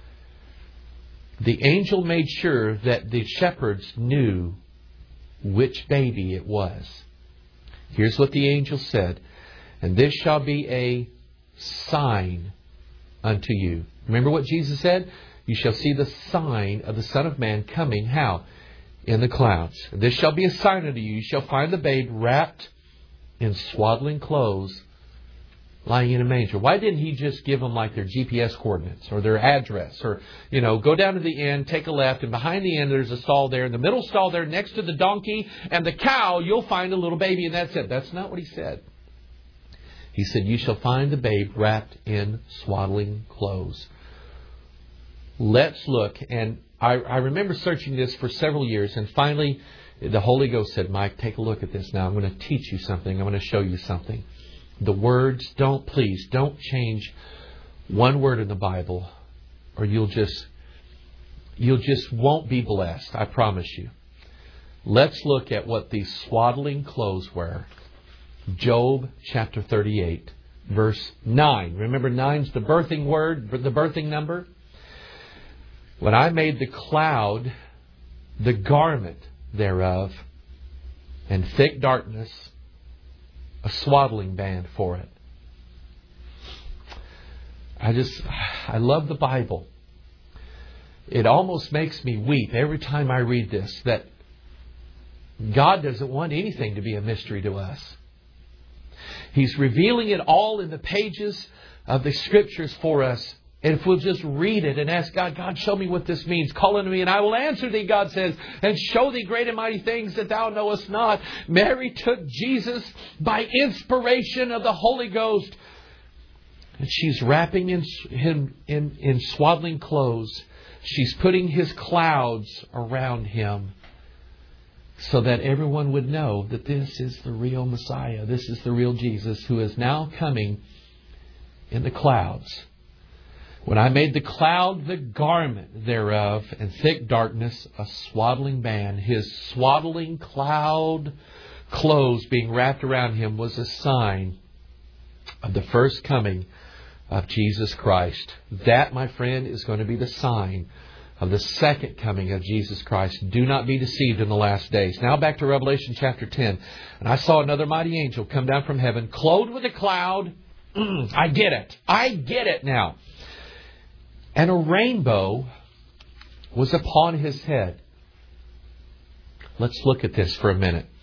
The angel made sure that the shepherds knew which baby it was. Here's what the angel said. And this shall be a sign unto you. Remember what Jesus said? You shall see the sign of the Son of Man coming. How? In the clouds. This shall be a sign unto you. You shall find the babe wrapped in swaddling clothes, lying in a manger. Why didn't He just give them like their G P S coordinates or their address? Or, you know, go down to the inn, take a left, and behind the inn there's a stall there. In the middle stall there, next to the donkey and the cow, you'll find a little baby, and that's it. That's not what He said. He said, you shall find the babe wrapped in swaddling clothes. Let's look. And I, I remember searching this for several years, and finally the Holy Ghost said, Mike, take a look at this now. I'm going to teach you something. I'm going to show you something. The words, don't please, don't change one word in the Bible, or you'll just, you'll just won't be blessed. I promise you. Let's look at what these swaddling clothes were. Job chapter thirty-eight, verse nine. Remember, nine's the birthing word, the birthing number. When I made the cloud, the garment thereof, and thick darkness, a swaddling band for it. I just, I love the Bible. It almost makes me weep every time I read this, that God doesn't want anything to be a mystery to us. He's revealing it all in the pages of the Scriptures for us. And if we'll just read it and ask God, God, show me what this means. Call unto me and I will answer thee, God says, and show thee great and mighty things that thou knowest not. Mary took Jesus by inspiration of the Holy Ghost. And she's wrapping in, him in, in swaddling clothes. She's putting His clouds around Him so that everyone would know that this is the real Messiah. This is the real Jesus who is now coming in the clouds. When I made the cloud the garment thereof, and thick darkness a swaddling band, His swaddling cloud clothes being wrapped around Him was a sign of the first coming of Jesus Christ. That, my friend, is going to be the sign of the second coming of Jesus Christ. Do not be deceived in the last days. Now back to Revelation chapter ten. And I saw another mighty angel come down from heaven, clothed with a cloud. I get it. I get it now. And a rainbow was upon his head. Let's look at this for a minute.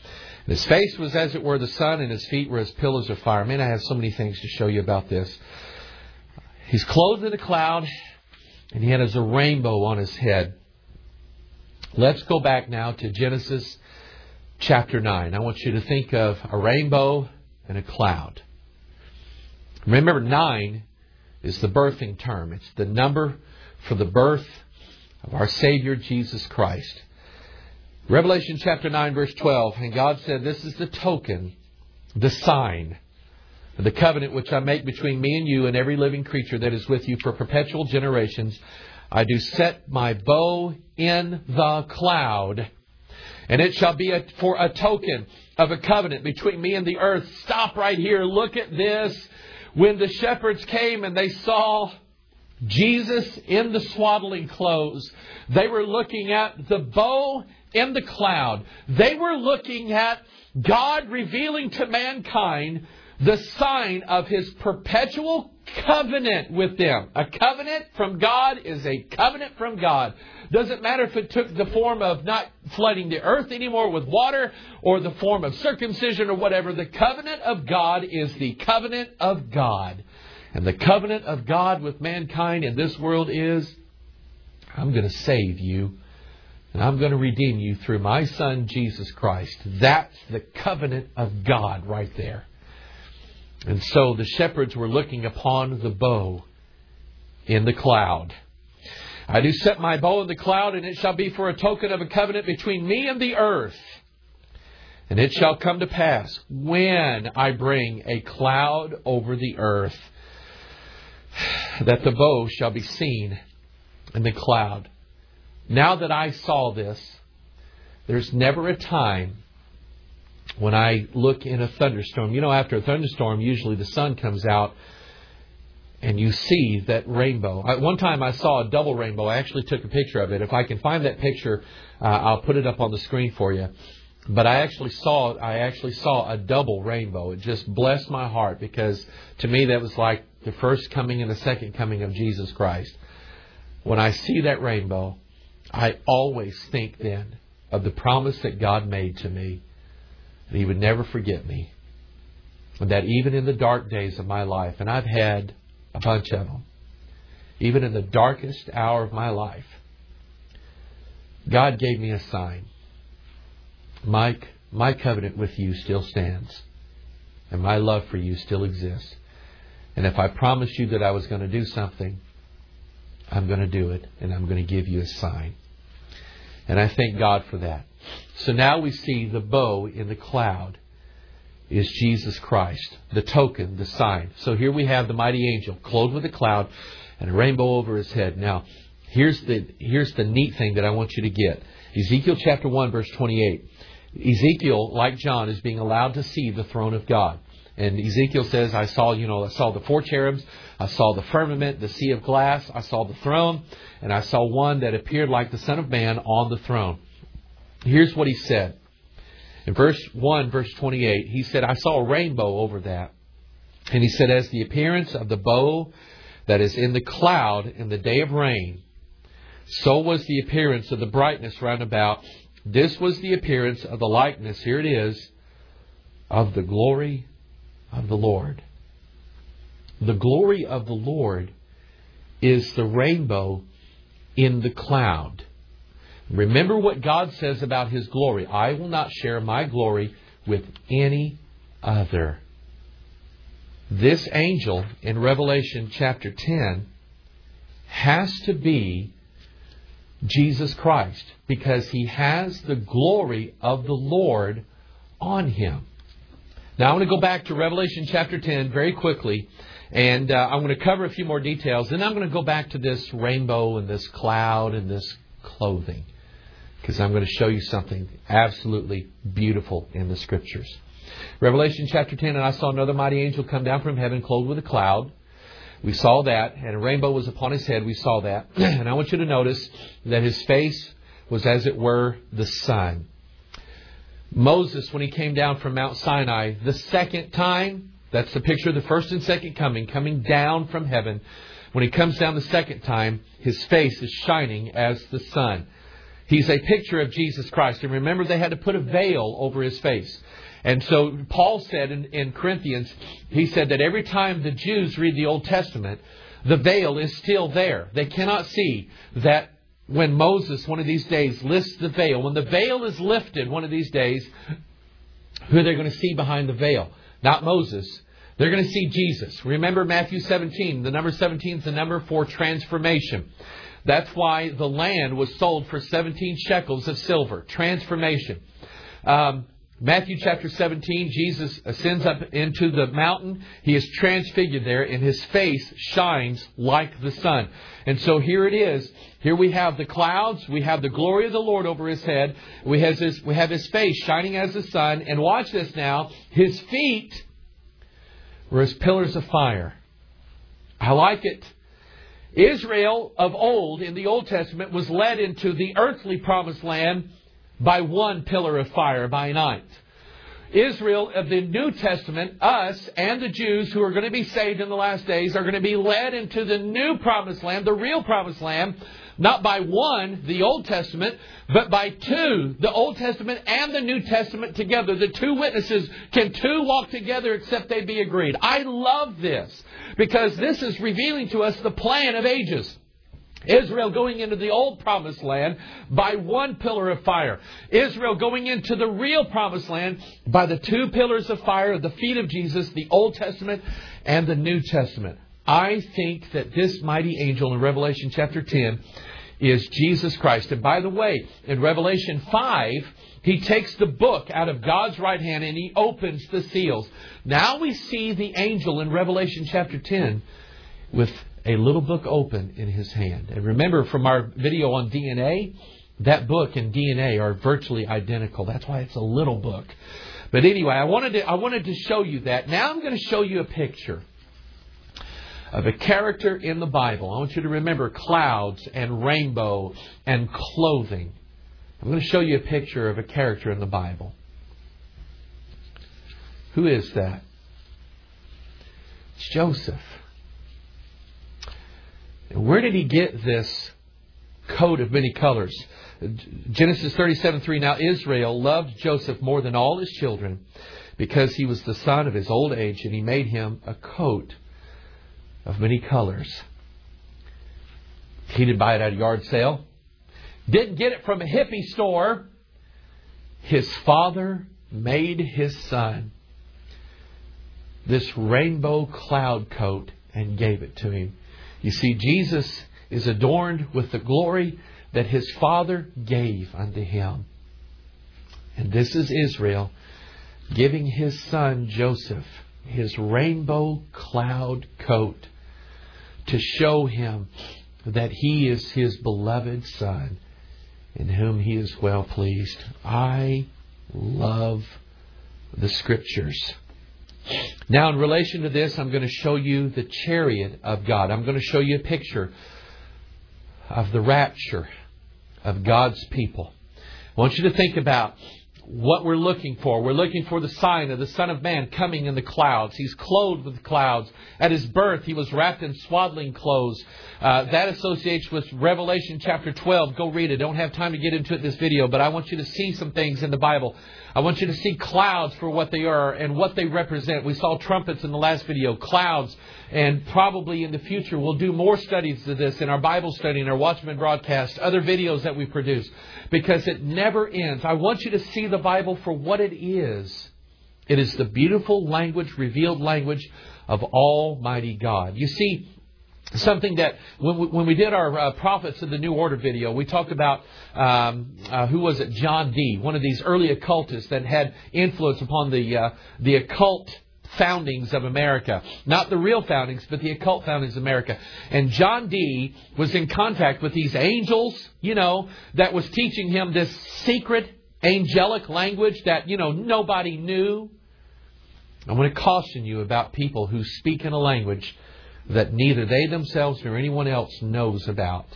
And his face was as it were the sun, and his feet were as pillars of fire. Man, I have so many things to show you about this. He's clothed in a cloud, and he has a rainbow on his head. Let's go back now to Genesis chapter nine. I want you to think of a rainbow and a cloud. Remember, nine is the birthing term. It's the number for the birth of our Savior Jesus Christ. Revelation chapter nine, verse twelve. And God said, this is the token, the sign, the covenant which I make between me and you and every living creature that is with you for perpetual generations. I do set my bow in the cloud, and it shall be a, for a token of a covenant between me and the earth. Stop right here. Look at this. When the shepherds came and they saw Jesus in the swaddling clothes, they were looking at the bow in the cloud. They were looking at God revealing to mankind the sign of His perpetual covenant with them. A covenant from God is a covenant from God. Doesn't matter if it took the form of not flooding the earth anymore with water or the form of circumcision or whatever. The covenant of God is the covenant of God. And the covenant of God with mankind in this world is, I'm going to save you. And I'm going to redeem you through my Son, Jesus Christ. That's the covenant of God right there. And so the shepherds were looking upon the bow in the cloud. I do set my bow in the cloud, and it shall be for a token of a covenant between me and the earth. And it shall come to pass, when I bring a cloud over the earth, that the bow shall be seen in the cloud. Now that I saw this, there's never a time when I look in a thunderstorm. You know, after a thunderstorm, usually the sun comes out and you see that rainbow. I, one time I saw a double rainbow. I actually took a picture of it. If I can find that picture, uh, I'll put it up on the screen for you. But I actually saw I actually saw a double rainbow. It just blessed my heart, because to me that was like the first coming and the second coming of Jesus Christ. When I see that rainbow, I always think then of the promise that God made to me, that He would never forget me. And that even in the dark days of my life, and I've had a bunch of them, even in the darkest hour of my life, God gave me a sign. Mike, my covenant with you still stands. And my love for you still exists. And if I promised you that I was going to do something, I'm going to do it. And I'm going to give you a sign. And I thank God for that. So now we see the bow in the cloud is Jesus Christ. The token, the sign. So here we have the mighty angel clothed with a cloud and a rainbow over his head. Now, here's the, here's the neat thing that I want you to get. Ezekiel chapter one, verse twenty-eight. Ezekiel, like John, is being allowed to see the throne of God. And Ezekiel says, I saw, you know, I saw the four cherubs, I saw the firmament, the sea of glass, I saw the throne, and I saw one that appeared like the Son of Man on the throne. Here's what he said. In verse one, verse twenty-eight, he said, I saw a rainbow over that. And he said, as the appearance of the bow that is in the cloud in the day of rain, so was the appearance of the brightness round about. This was the appearance of the likeness, here it is, of the glory of the Lord. The glory of the Lord is the rainbow in the cloud. Remember what God says about His glory. I will not share my glory with any other. This angel in Revelation chapter ten has to be Jesus Christ, because He has the glory of the Lord on Him. Now I want to go back to Revelation chapter ten very quickly, and uh, I'm going to cover a few more details. Then I'm going to go back to this rainbow and this cloud and this clothing, because I'm going to show you something absolutely beautiful in the Scriptures. Revelation chapter ten, and I saw another mighty angel come down from heaven, clothed with a cloud. We saw that, and a rainbow was upon his head. We saw that. And I want you to notice that his face was as it were the sun. Moses, when he came down from Mount Sinai the second time, that's the picture of the first and second coming, coming down from heaven. When he comes down the second time, his face is shining as the sun. He's a picture of Jesus Christ. And remember, they had to put a veil over His face. And so Paul said in, in Corinthians, he said that every time the Jews read the Old Testament, the veil is still there. They cannot see that when Moses, one of these days, lifts the veil. When the veil is lifted one of these days, who are they going to see behind the veil? Not Moses. They're going to see Jesus. Remember Matthew seventeen. The number seventeen is the number for transformation. That's why the land was sold for seventeen shekels of silver. Transformation. Um, Matthew chapter seventeen, Jesus ascends up into the mountain. He is transfigured there, and His face shines like the sun. And so here it is. Here we have the clouds. We have the glory of the Lord over His head. We have His, we have His face shining as the sun. And watch this now. His feet were as pillars of fire. I like it. Israel of old in the Old Testament was led into the earthly promised land by one pillar of fire by night. Israel of the New Testament, us and the Jews who are going to be saved in the last days, are going to be led into the new promised land, the real promised land, not by one, the Old Testament, but by two, the Old Testament and the New Testament together. The two witnesses, can two walk together except they be agreed? I love this because this is revealing to us the plan of ages. Israel going into the old promised land by one pillar of fire. Israel going into the real promised land by the two pillars of fire of the feet of Jesus, the Old Testament and the New Testament. I think that this mighty angel in Revelation chapter ten is Jesus Christ. And by the way, in Revelation five, He takes the book out of God's right hand and He opens the seals. Now we see the angel in Revelation chapter ten with a little book open in his hand. And remember from our video on D N A, that book and D N A are virtually identical. That's why it's a little book. But anyway, I wanted to, I wanted to show you that. Now I'm going to show you a picture of a character in the Bible. I want you to remember clouds and rainbow and clothing. I'm going to show you a picture of a character in the Bible. Who is that? It's Joseph. And where did he get this coat of many colors? Genesis thirty-seven three. Now Israel loved Joseph more than all his children because he was the son of his old age, and he made him a coat of many colors. He didn't buy it at a yard sale. Didn't get it from a hippie store. His father made his son this rainbow cloud coat and gave it to him. You see, Jesus is adorned with the glory that His Father gave unto Him. And this is Israel giving His son Joseph his rainbow cloud coat to show him that he is His beloved Son in whom He is well pleased. I love the Scriptures. Now, in relation to this, I'm going to show you the chariot of God. I'm going to show you a picture of the rapture of God's people. I want you to think about what we're looking for. We're looking for the sign of the Son of Man coming in the clouds. He's clothed with clouds. At His birth, He was wrapped in swaddling clothes. Uh, that associates with Revelation chapter twelve. Go read it. Don't have time to get into it in this video, but I want you to see some things in the Bible. I want you to see clouds for what they are and what they represent. We saw trumpets in the last video, clouds, and probably in the future we'll do more studies of this in our Bible study, in our Watchman broadcast, other videos that we produce, because it never ends. I want you to see the Bible for what it is. It is the beautiful language, revealed language of Almighty God. You see, something that when we, when we did our uh, Prophets of the New Order video, we talked about, um, uh, who was it? John Dee, one of these early occultists that had influence upon the uh, the occult foundings of America. Not the real foundings, but the occult foundings of America. And John Dee was in contact with these angels, you know, that was teaching him this secret angelic language that, you know, nobody knew. I want to caution you about people who speak in a language that neither they themselves nor anyone else knows about.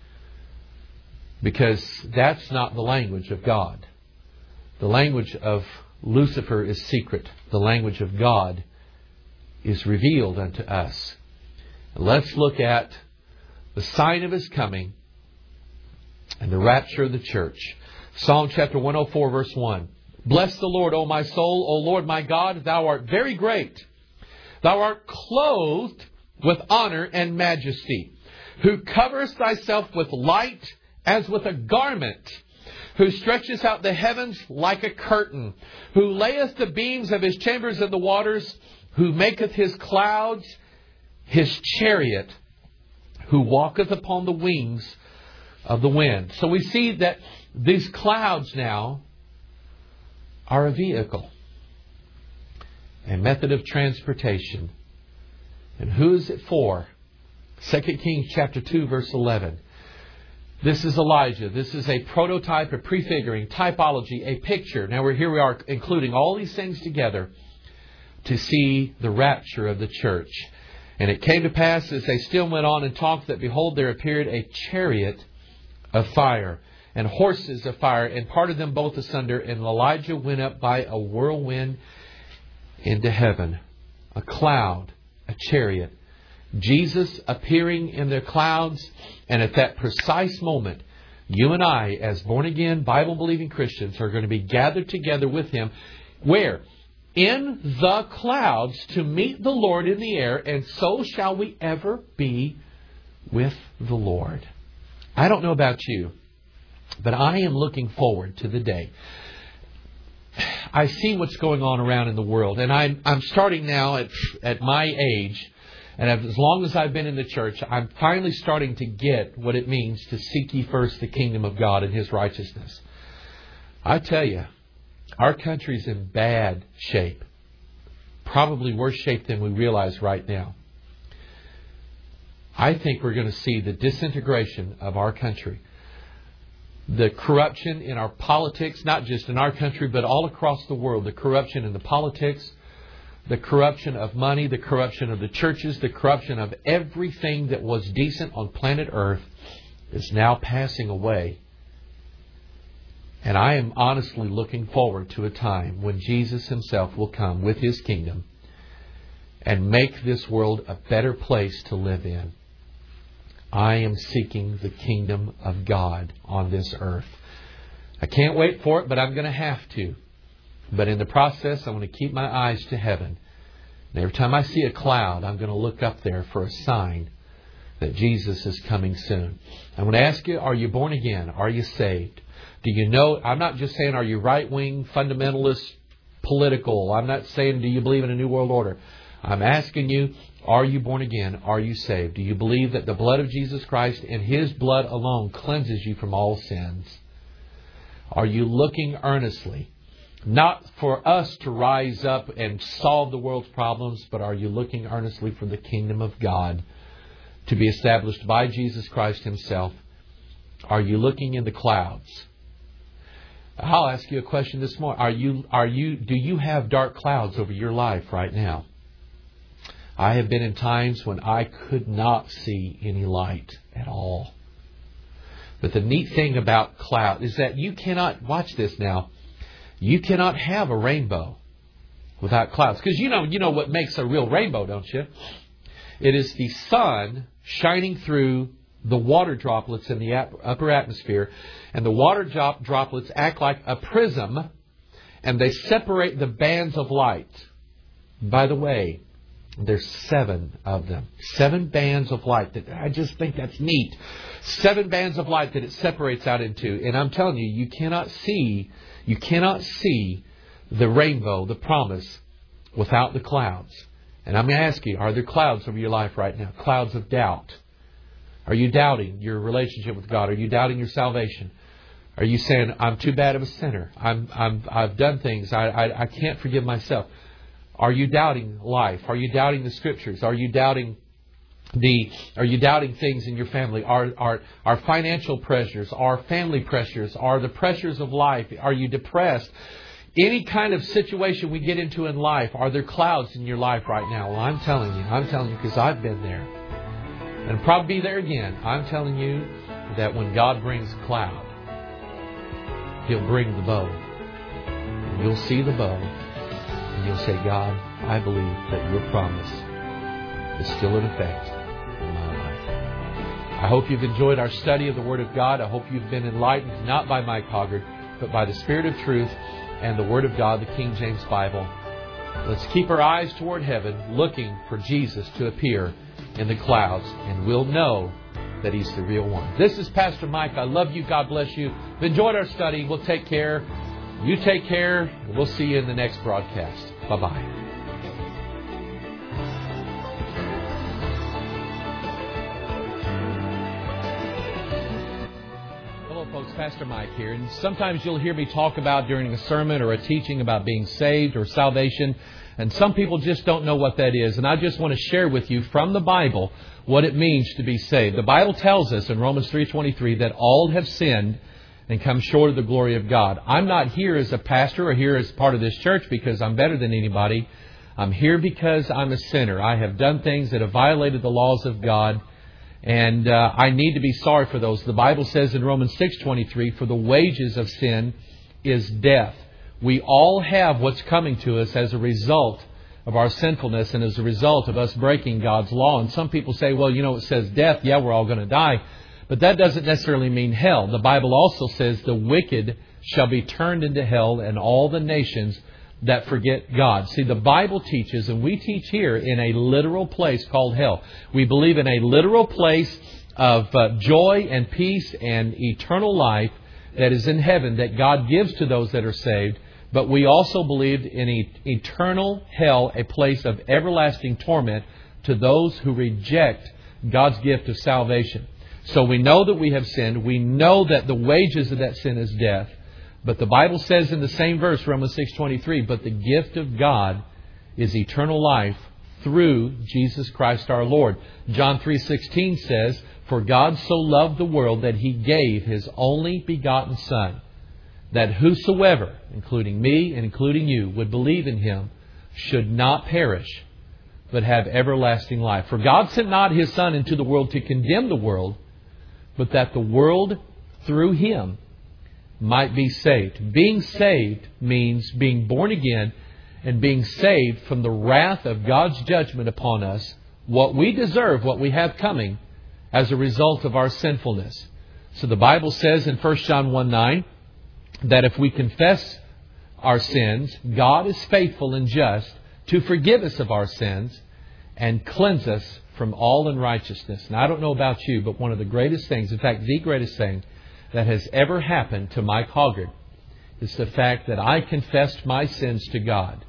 Because that's not the language of God. The language of Lucifer is secret. The language of God is revealed unto us. Let's look at the sign of His coming and the rapture of the church. Psalm chapter one oh four, verse one. Bless the Lord, O my soul. O Lord my God, Thou art very great. Thou art clothed with honor and majesty, who coverest Thyself with light as with a garment, who stretches out the heavens like a curtain, who layeth the beams of His chambers in the waters, who maketh His clouds His chariot, who walketh upon the wings of the wind. So we see that these clouds now are a vehicle, a method of transportation. And who is it for? Second Kings chapter two, verse eleven. This is Elijah. This is a prototype, a prefiguring, typology, a picture. Now we're here we are including all these things together to see the rapture of the church. And it came to pass as they still went on and talked that, behold, there appeared a chariot of fire and horses of fire, and parted them both asunder. And Elijah went up by a whirlwind into heaven. A cloud, a chariot. Jesus appearing in the clouds, and at that precise moment, you and I, as born-again, Bible-believing Christians, are going to be gathered together with Him. Where? In the clouds, to meet the Lord in the air, and so shall we ever be with the Lord. I don't know about you, but I am looking forward to the day. I see what's going on around in the world, and I'm, I'm starting now at, at my age, and as long as I've been in the church, I'm finally starting to get what it means to seek ye first the kingdom of God and His righteousness. I tell you, our country's in bad shape. Probably worse shape than we realize right now. I think we're going to see the disintegration of our country. The corruption in our politics, not just in our country, but all across the world. The corruption in the politics, the corruption of money, the corruption of the churches, the corruption of everything that was decent on planet Earth is now passing away. And I am honestly looking forward to a time when Jesus Himself will come with His kingdom and make this world a better place to live in. I am seeking the kingdom of God on this earth. I can't wait for it, but I'm going to have to. But in the process, I want to keep my eyes to heaven. And every time I see a cloud, I'm going to look up there for a sign that Jesus is coming soon. I'm going to ask you, are you born again? Are you saved? Do you know, I'm not just saying, are you right-wing, fundamentalist, political? I'm not saying, do you believe in a new world order? I'm asking you, are you born again? Are you saved? Do you believe that the blood of Jesus Christ and His blood alone cleanses you from all sins? Are you looking earnestly? Not for us to rise up and solve the world's problems, but are you looking earnestly for the kingdom of God to be established by Jesus Christ Himself? Are you looking in the clouds? I'll ask you a question this morning. Are you, are you, do you have dark clouds over your life right now? I have been in times when I could not see any light at all. But the neat thing about cloud is that you cannot, watch this now, you cannot have a rainbow without clouds. Because you know, you know what makes a real rainbow, don't you? It is the sun shining through the water droplets in the upper atmosphere. And the water drop droplets act like a prism, and they separate the bands of light. By the way, there's seven of them. Seven bands of light. That I just think that's neat. Seven bands of light that it separates out into. And I'm telling you, you cannot see, you cannot see the rainbow, the promise, without the clouds. And I'm going to ask you, are there clouds over your life right now? Clouds of doubt. Are you doubting your relationship with God? Are you doubting your salvation? Are you saying, I'm too bad of a sinner. I'm, I'm, I've done things. I, I, I can't forgive myself. Are you doubting life? Are you doubting the Scriptures? Are you doubting the? Are you doubting things in your family? Are are are financial pressures? Are family pressures? Are the pressures of life? Are you depressed? Any kind of situation we get into in life, are there clouds in your life right now? Well, I'm telling you, I'm telling you because I've been there, and I'll probably be there again. I'm telling you that when God brings a cloud, He'll bring the bow. And you'll see the bow. And you'll say, God, I believe that your promise is still in effect in my life. I hope you've enjoyed our study of the Word of God. I hope you've been enlightened not by Mike Hoggard, but by the Spirit of truth and the Word of God, the King James Bible. Let's keep our eyes toward heaven, looking for Jesus to appear in the clouds, and we'll know that He's the real one. This is Pastor Mike. I love you. God bless you. We've enjoyed our study. We'll take care. You take care. And we'll see you in the next broadcast. Bye-bye. Folks, Pastor Mike here, and sometimes you'll hear me talk about during a sermon or a teaching about being saved or salvation, and some people just don't know what that is, and I just want to share with you from the Bible what it means to be saved. The Bible tells us in Romans three twenty-three that all have sinned and come short of the glory of God. I'm not here as a pastor or here as part of this church because I'm better than anybody. I'm here because I'm a sinner. I have done things that have violated the laws of God. And uh, I need to be sorry for those. The Bible says in Romans six twenty-three, for the wages of sin is death. We all have what's coming to us as a result of our sinfulness and as a result of us breaking God's law. And some people say, well, you know, it says death. Yeah, we're all going to die. But that doesn't necessarily mean hell. The Bible also says the wicked shall be turned into hell, and all the nations that forget God. See, the Bible teaches, and we teach here, in a literal place called hell. We believe in a literal place of uh, joy and peace and eternal life that is in heaven that God gives to those that are saved. But we also believe in e- eternal hell, a place of everlasting torment to those who reject God's gift of salvation. So we know that we have sinned. We know that the wages of that sin is death. But the Bible says in the same verse, Romans six twenty-three, but the gift of God is eternal life through Jesus Christ our Lord. John three sixteen says, for God so loved the world that He gave His only begotten Son, that whosoever, including me and including you, would believe in Him should not perish, but have everlasting life. For God sent not His Son into the world to condemn the world, but that the world through Him might be saved. Being saved means being born again and being saved from the wrath of God's judgment upon us, what we deserve, what we have coming as a result of our sinfulness. So the Bible says in First John one nine that if we confess our sins, God is faithful and just to forgive us of our sins and cleanse us from all unrighteousness. And I don't know about you, but one of the greatest things, in fact, the greatest thing that has ever happened to Mike Hoggard is the fact that I confessed my sins to God,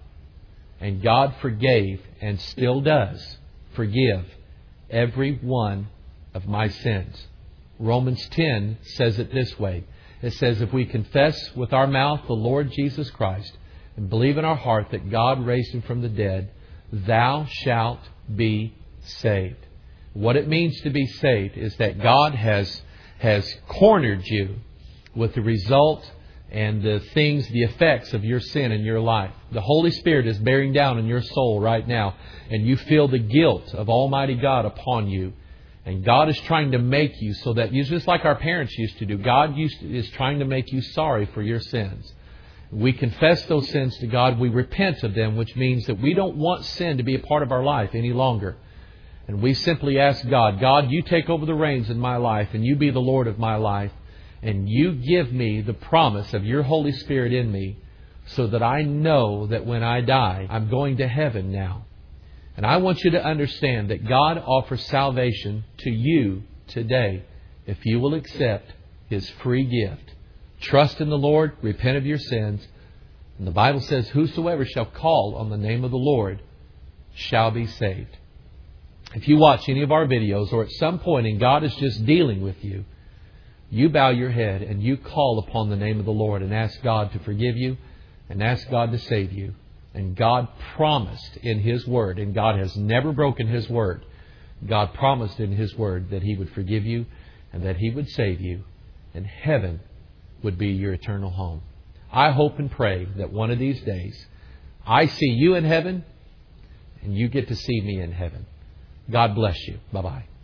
and God forgave and still does forgive every one of my sins. Romans ten says it this way. It says, if we confess with our mouth the Lord Jesus Christ and believe in our heart that God raised Him from the dead, thou shalt be saved. What it means to be saved is that God has has cornered you with the result and the things, the effects of your sin in your life. The Holy Spirit is bearing down in your soul right now, and you feel the guilt of Almighty God upon you. And God is trying to make you so that, you just like our parents used to do, God used to, is trying to make you sorry for your sins. We confess those sins to God. We repent of them, which means that we don't want sin to be a part of our life any longer. And we simply ask God, God, you take over the reins in my life, and you be the Lord of my life. And you give me the promise of your Holy Spirit in me so that I know that when I die, I'm going to heaven now. And I want you to understand that God offers salvation to you today if you will accept His free gift. Trust in the Lord, repent of your sins. And the Bible says, whosoever shall call on the name of the Lord shall be saved. If you watch any of our videos or at some point and God is just dealing with you, you bow your head and you call upon the name of the Lord and ask God to forgive you and ask God to save you. And God promised in His Word, and God has never broken His Word, God promised in His Word that He would forgive you and that He would save you, and heaven would be your eternal home. I hope and pray that one of these days I see you in heaven and you get to see me in heaven. God bless you. Bye-bye.